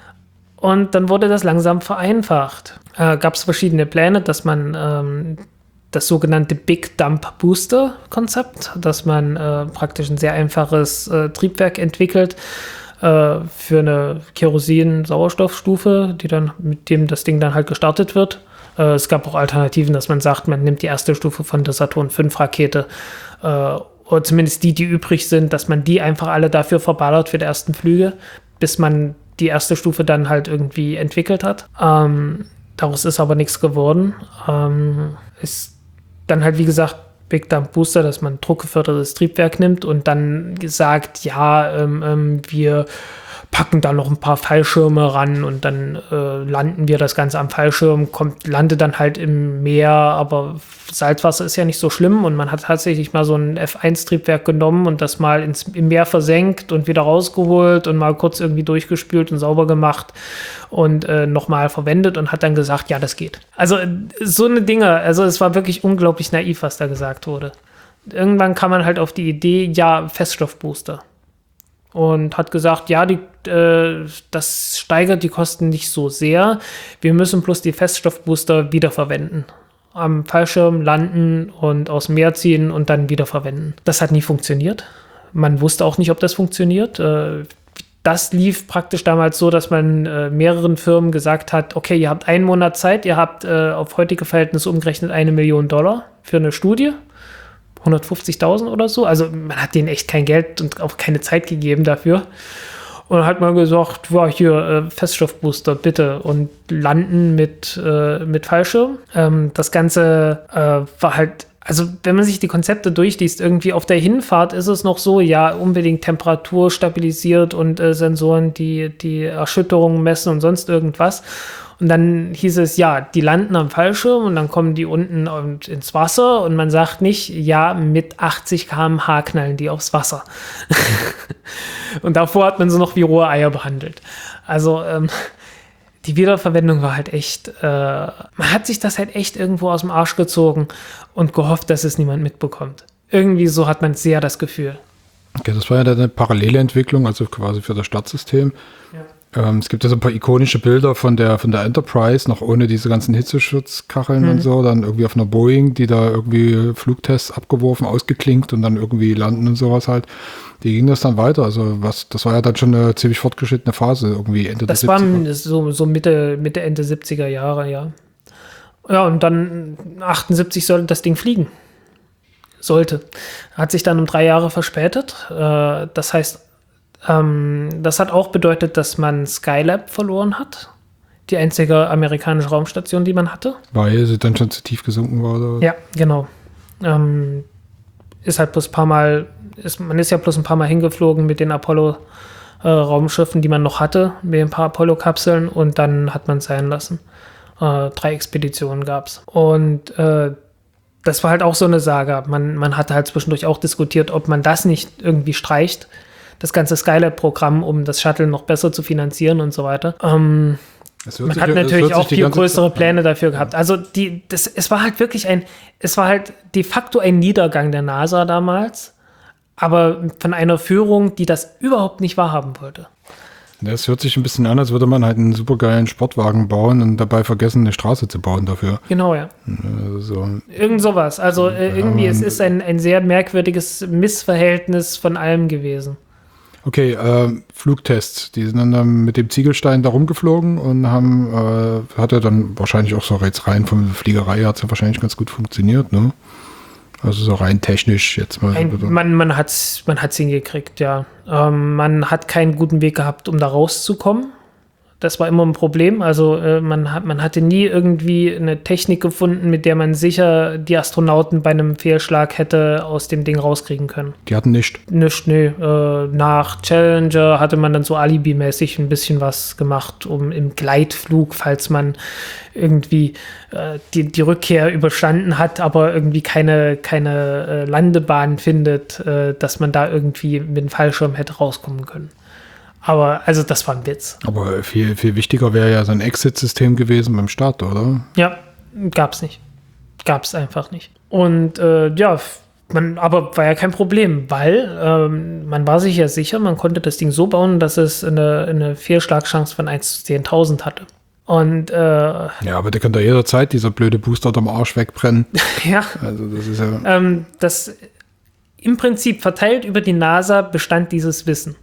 Und dann wurde das langsam vereinfacht. Äh, gab es verschiedene Pläne, dass man ähm, das sogenannte Big Dump Booster Konzept, dass man äh, praktisch ein sehr einfaches äh, Triebwerk entwickelt äh, für eine Kerosin-Sauerstoffstufe, die dann mit dem das Ding dann halt gestartet wird. Es gab auch Alternativen, dass man sagt, man nimmt die erste Stufe von der Saturn fünf Rakete äh, oder zumindest die, die übrig sind, dass man die einfach alle dafür verballert für die ersten Flüge, bis man die erste Stufe dann halt irgendwie entwickelt hat. Ähm, daraus ist aber nichts geworden. Ähm, ist dann halt, wie gesagt, Big Dump Booster, dass man druckgefördertes Triebwerk nimmt und dann sagt, ja, ähm, ähm, wir packen da noch ein paar Fallschirme ran und dann äh, landen wir das Ganze am Fallschirm, kommt, landet dann halt im Meer, aber Salzwasser ist ja nicht so schlimm und man hat tatsächlich mal so ein F eins Triebwerk genommen und das mal ins, im Meer versenkt und wieder rausgeholt und mal kurz irgendwie durchgespült und sauber gemacht und äh, nochmal verwendet und hat dann gesagt, ja, das geht. Also so eine Dinge, also es war wirklich unglaublich naiv, was da gesagt wurde. Irgendwann kam man halt auf die Idee, ja, Feststoffbooster. Und hat gesagt, ja, die, äh, das steigert die Kosten nicht so sehr. Wir müssen bloß die Feststoffbooster wiederverwenden. Am Fallschirm landen und aus dem Meer ziehen und dann wiederverwenden. Das hat nie funktioniert. Man wusste auch nicht, ob das funktioniert. Äh, das lief praktisch damals so, dass man äh, mehreren Firmen gesagt hat, okay, ihr habt einen Monat Zeit, ihr habt äh, auf heutige Verhältnisse umgerechnet eine Million Dollar für eine Studie. hundertfünfzigtausend oder so. Also man hat denen echt kein Geld und auch keine Zeit gegeben dafür. Und dann hat man gesagt, ja, hier, äh, Feststoffbooster, bitte. Und landen mit, äh, mit Fallschirm. Ähm, das Ganze äh, war halt, also wenn man sich die Konzepte durchliest, irgendwie auf der Hinfahrt ist es noch so, ja, unbedingt Temperatur stabilisiert und äh, Sensoren, die die Erschütterungen messen und sonst irgendwas. Und dann hieß es, ja, die landen am Fallschirm und dann kommen die unten und ins Wasser und man sagt nicht, ja, mit achtzig Kilometer pro Stunde knallen die aufs Wasser. Und davor hat man sie noch wie rohe Eier behandelt. Also ähm, die Wiederverwendung war halt echt, äh, man hat sich das halt echt irgendwo aus dem Arsch gezogen und gehofft, dass es niemand mitbekommt. Irgendwie so hat man sehr das Gefühl. Okay, das war ja eine parallele Entwicklung, also quasi für das Startsystem. Ja. Ähm, es gibt ja so ein paar ikonische Bilder von der von der Enterprise, noch ohne diese ganzen Hitzeschutzkacheln mhm. und so, dann irgendwie auf einer Boeing, die da irgendwie Flugtests abgeworfen, ausgeklinkt und dann irgendwie landen und sowas halt. Wie ging das dann weiter? Also was, das war ja dann schon eine ziemlich fortgeschrittene Phase, irgendwie Ende das der siebziger. Das war so, so Mitte, Mitte, Ende siebziger Jahre, ja. Ja, und dann achtundsiebzig sollte das Ding fliegen. Sollte. Hat sich dann um drei Jahre verspätet. Äh, das heißt, ähm, das hat auch bedeutet, dass man Skylab verloren hat. Die einzige amerikanische Raumstation, die man hatte. Weil sie dann schon zu tief gesunken war? Oder? Ja, genau. Ähm, ist halt bloß ein paar Mal, ist, man ist ja bloß ein paar Mal hingeflogen mit den Apollo-Raumschiffen, äh, die man noch hatte, mit ein paar Apollo-Kapseln und dann hat man es sein lassen. Äh, drei Expeditionen gab es. Und äh, das war halt auch so eine Saga. Man, man hatte halt zwischendurch auch diskutiert, ob man das nicht irgendwie streicht, das ganze Skylab-Programm, um das Shuttle noch besser zu finanzieren und so weiter. Ähm, Man hat natürlich auch viel größere Pläne dafür gehabt. Also die, das, es war halt wirklich ein, es war halt de facto ein Niedergang der NASA damals, aber von einer Führung, die das überhaupt nicht wahrhaben wollte. Das hört sich ein bisschen an, als würde man halt einen supergeilen Sportwagen bauen und dabei vergessen, eine Straße zu bauen dafür. Genau, ja. Also, Irgend sowas. Also äh, irgendwie, ja, es ist ein, ein sehr merkwürdiges Missverhältnis von allem gewesen. Okay, äh, Flugtests. Die sind dann mit dem Ziegelstein da rumgeflogen und haben, äh, hat er dann wahrscheinlich auch so jetzt rein von der Fliegerei hat es ja wahrscheinlich ganz gut funktioniert, ne? Also so rein technisch jetzt mal. Ein, man man hat es man hat's hingekriegt, ja. Ähm, man hat keinen guten Weg gehabt, um da rauszukommen. Das war immer ein Problem. Also äh, man, hat, man hatte nie irgendwie eine Technik gefunden, mit der man sicher die Astronauten bei einem Fehlschlag hätte aus dem Ding rauskriegen können. Die hatten nicht? Nicht, nee. Äh, nach Challenger hatte man dann so alibimäßig ein bisschen was gemacht, um im Gleitflug, falls man irgendwie äh, die, die Rückkehr überstanden hat, aber irgendwie keine, keine äh, Landebahn findet, äh, dass man da irgendwie mit dem Fallschirm hätte rauskommen können. Aber, also das war ein Witz. Aber viel, viel wichtiger wäre ja so ein Exit-System gewesen beim Start, oder? Ja, gab's nicht. Gab's einfach nicht. Und äh, ja, man, aber war ja kein Problem, weil ähm, man war sich ja sicher, man konnte das Ding so bauen, dass es eine, eine Fehlschlagchance von eins zu zehntausend hatte. Und äh, ja, aber der kann da jederzeit dieser blöde Booster am Arsch wegbrennen. Ja. Also das ist ja. Ähm, das im Prinzip verteilt über die NASA bestand dieses Wissen.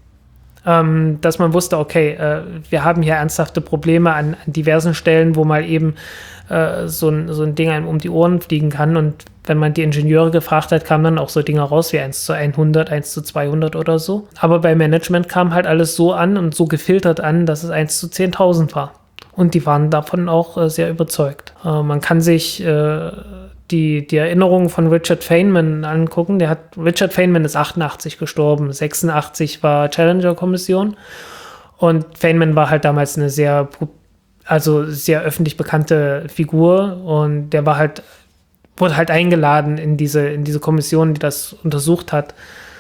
Ähm, dass man wusste, okay, äh, wir haben hier ernsthafte Probleme an, an diversen Stellen, wo mal eben äh, so, ein, so ein Ding einem um die Ohren fliegen kann. Und wenn man die Ingenieure gefragt hat, kamen dann auch so Dinge raus wie eins zu hundert, eins zu zweihundert oder so. Aber bei Management kam halt alles so an und so gefiltert an, dass es eins zu zehntausend war. Und die waren davon auch äh, sehr überzeugt. Äh, man kann sich äh, die, die Erinnerungen von Richard Feynman angucken. Der hat, Richard Feynman ist achtundachtzig gestorben, sechsundachtzig war Challenger-Kommission. Und Feynman war halt damals eine sehr, also sehr öffentlich bekannte Figur. Und der war halt, wurde halt eingeladen in diese, in diese Kommission, die das untersucht hat.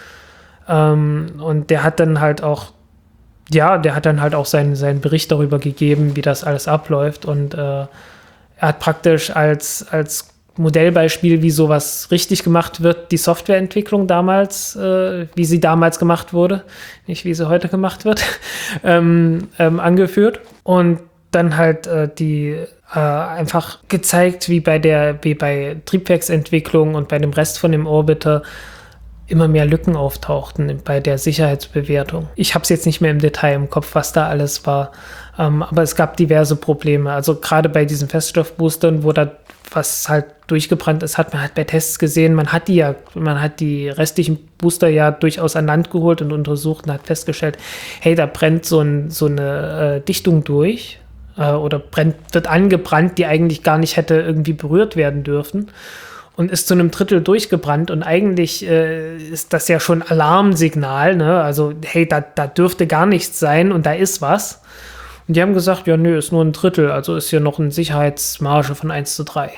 Ähm, und der hat dann halt auch Ja, der hat dann halt auch seinen, seinen Bericht darüber gegeben, wie das alles abläuft. Und äh, er hat praktisch als, als Modellbeispiel, wie sowas richtig gemacht wird, die Softwareentwicklung damals, äh, wie sie damals gemacht wurde, nicht wie sie heute gemacht wird, ähm, ähm, angeführt. Und dann halt äh, die äh, einfach gezeigt, wie bei der, wie bei Triebwerksentwicklung und bei dem Rest von dem Orbiter immer mehr Lücken auftauchten bei der Sicherheitsbewertung. Ich habe es jetzt nicht mehr im Detail im Kopf, was da alles war, ähm, aber es gab diverse Probleme. Also gerade bei diesen Feststoffboostern, wo da was halt durchgebrannt ist, hat man halt bei Tests gesehen, man hat die ja, man hat die restlichen Booster ja durchaus an Land geholt und untersucht und hat festgestellt, hey, da brennt so, ein, so eine äh, Dichtung durch äh, oder brennt, wird angebrannt, die eigentlich gar nicht hätte irgendwie berührt werden dürfen. Und ist zu einem Drittel durchgebrannt und eigentlich äh, ist das ja schon Alarmsignal, ne? Also hey, da, da dürfte gar nichts sein und da ist was. Und die haben gesagt, ja nö, ist nur ein Drittel, also ist hier noch eine Sicherheitsmarge von eins zu drei.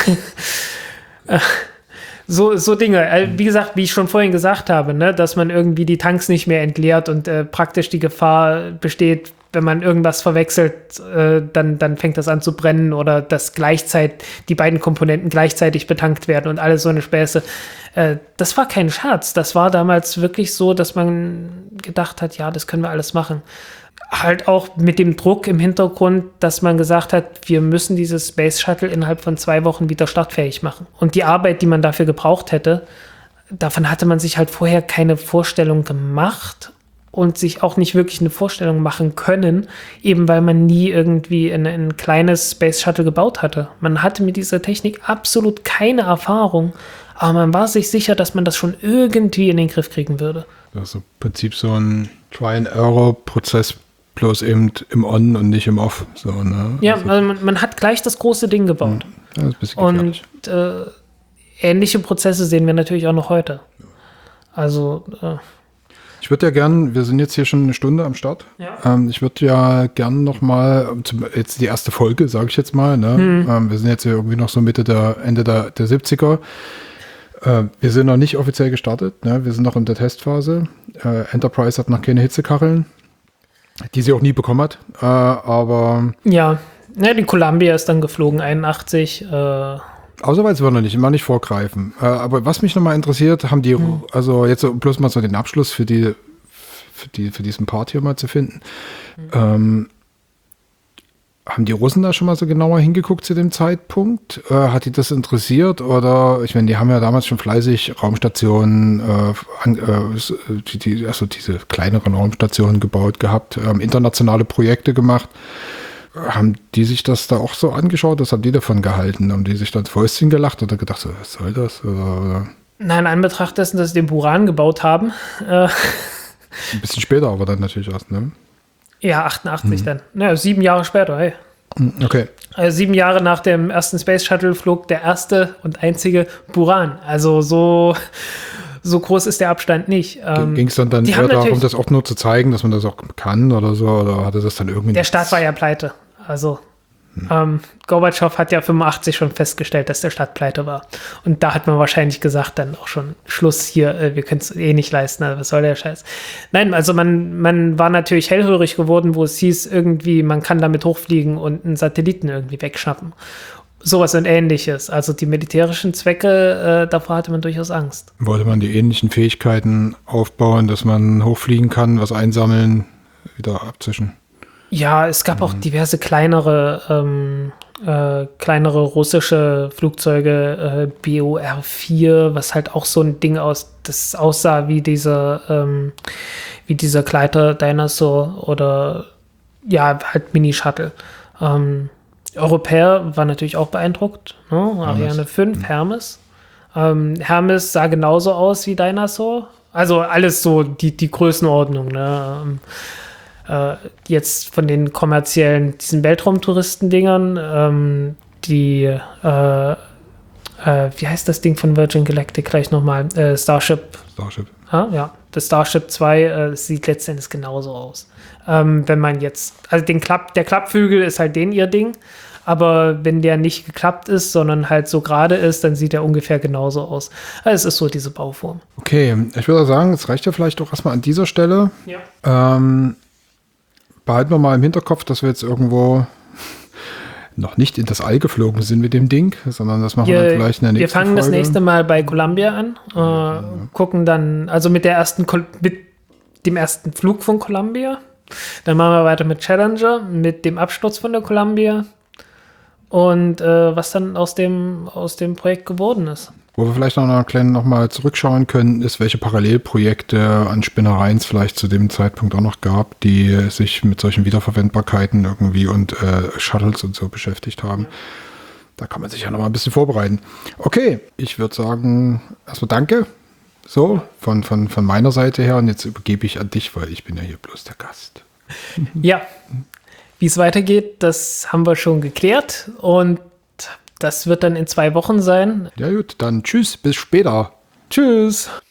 so, so Dinge, äh, wie gesagt, wie ich schon vorhin gesagt habe, ne? Dass man irgendwie die Tanks nicht mehr entleert und äh, praktisch die Gefahr besteht, wenn man irgendwas verwechselt, äh, dann, dann fängt das an zu brennen oder dass gleichzeitig die beiden Komponenten gleichzeitig betankt werden und alles so eine Späße. Äh, das war kein Scherz. Das war damals wirklich so, dass man gedacht hat, ja, das können wir alles machen. Halt auch mit dem Druck im Hintergrund, dass man gesagt hat, wir müssen dieses Space Shuttle innerhalb von zwei Wochen wieder startfähig machen. Und die Arbeit, die man dafür gebraucht hätte, davon hatte man sich halt vorher keine Vorstellung gemacht. und sich auch nicht wirklich eine Vorstellung machen können, eben weil man nie irgendwie ein, ein kleines Space Shuttle gebaut hatte. Man hatte mit dieser Technik absolut keine Erfahrung, aber man war sich sicher, dass man das schon irgendwie in den Griff kriegen würde. Das ist im Prinzip so ein Try-and-Error-Prozess, bloß eben im On und nicht im Off. So, ne? Ja, also, also man, man hat gleich das große Ding gebaut. Ja, das ist ein bisschen gefährlich. Und äh, ähnliche Prozesse sehen wir natürlich auch noch heute. Also äh, ich würde ja gern, wir sind jetzt hier schon eine Stunde am Start. Ja. Ähm, ich würde ja gern noch mal, jetzt die erste Folge, sage ich jetzt mal. Ne? Hm. Ähm, wir sind jetzt irgendwie noch so Mitte der, Ende der, der siebziger. Äh, wir sind noch nicht offiziell gestartet. Ne? Wir sind noch in der Testphase. Äh, Enterprise hat noch keine Hitzekacheln, die sie auch nie bekommen hat. Äh, aber ja. ja, die Columbia ist dann geflogen, einundachtzig. Äh, Außerweise wollen wir nicht, immer nicht vorgreifen. Äh, aber was mich nochmal interessiert, haben die, hm. also jetzt so bloß mal so den Abschluss für die, für die, für diesen Part hier mal zu finden. Hm. Ähm, haben die Russen da schon mal so genauer hingeguckt zu dem Zeitpunkt? Äh, hat die das interessiert? Oder, ich meine, die haben ja damals schon fleißig Raumstationen, äh, an, äh, die, die, also diese kleineren Raumstationen gebaut gehabt, ähm, internationale Projekte gemacht. Haben die sich das da auch so angeschaut? Was haben die davon gehalten? Haben die sich dann Fäustchen gelacht oder gedacht, so, was soll das? Oder, oder? Nein, in Anbetracht dessen, dass sie den Buran gebaut haben. Äh, Ein bisschen später aber dann natürlich erst, ne? Ja, achtundachtzig Mhm. dann. Ja, sieben Jahre später, hey. Okay. Also sieben Jahre nach dem ersten Space Shuttle flog der erste und einzige Buran. Also so, so groß ist der Abstand nicht. Ähm, Ging es dann, dann die eher haben darum, natürlich- das auch nur zu zeigen, dass man das auch kann oder so? Oder hatte das dann irgendwie... Der Staat war ja pleite. Also ähm, Gorbatschow hat ja fünfundachtzig schon festgestellt, dass der Staat pleite war. Und da hat man wahrscheinlich gesagt, dann auch schon Schluss hier, äh, wir können es eh nicht leisten, also was soll der Scheiß. Nein, also man, man war natürlich hellhörig geworden, wo es hieß, irgendwie, man kann damit hochfliegen und einen Satelliten irgendwie wegschnappen. Sowas und Ähnliches. Also die militärischen Zwecke, äh, davor hatte man durchaus Angst. Wollte man die ähnlichen Fähigkeiten aufbauen, dass man hochfliegen kann, was einsammeln, wieder abzischen? Ja, es gab auch diverse kleinere, ähm, äh, kleinere russische Flugzeuge, äh, B O R vier, was halt auch so ein Ding aus, das aussah wie dieser, ähm, wie dieser Gleiter Dinosaur oder ja, halt Mini-Shuttle. Ähm, Europäer war natürlich auch beeindruckt, ne? Ariane fünf, Hermes. Ähm, Hermes sah genauso aus wie Dinosaur. Also alles so die, die Größenordnung, ne? Ähm, Äh, jetzt von den kommerziellen, diesen Weltraumtouristen-Dingern, ähm, die, äh, äh, wie heißt das Ding von Virgin Galactic gleich nochmal? Äh, Starship. Starship. Ah, ja, das Starship zwei äh, sieht letztendlich genauso aus. Ähm, wenn man jetzt, also den Klapp, der Klappflügel ist halt den ihr Ding, aber wenn der nicht geklappt ist, sondern halt so gerade ist, dann sieht er ungefähr genauso aus. Also es ist so diese Bauform. Okay, ich würde sagen, es reicht ja vielleicht auch erstmal an dieser Stelle. Ja. Ähm, behalten wir mal im Hinterkopf, dass wir jetzt irgendwo noch nicht in das All geflogen sind mit dem Ding, sondern das machen wir, wir vielleicht in der nächsten Wir fangen Folge. das nächste Mal bei Columbia an, äh, ja. gucken dann, also mit der ersten, mit dem ersten Flug von Columbia. Dann machen wir weiter mit Challenger, mit dem Absturz von der Columbia und äh, was dann aus dem, aus dem Projekt geworden ist. Wo wir vielleicht noch, noch, noch mal zurückschauen können, ist, welche Parallelprojekte an Spinnereien es vielleicht zu dem Zeitpunkt auch noch gab, die sich mit solchen Wiederverwendbarkeiten irgendwie und äh, Shuttles und so beschäftigt haben. Ja. Da kann man sich ja noch mal ein bisschen vorbereiten. Okay, ich würde sagen, erstmal danke. So, von, von, von meiner Seite her. Und jetzt übergebe ich an dich, weil ich bin ja hier bloß der Gast. Ja, wie es weitergeht, das haben wir schon geklärt. Und das wird dann in zwei Wochen sein. Ja gut, dann tschüss, bis später. Tschüss.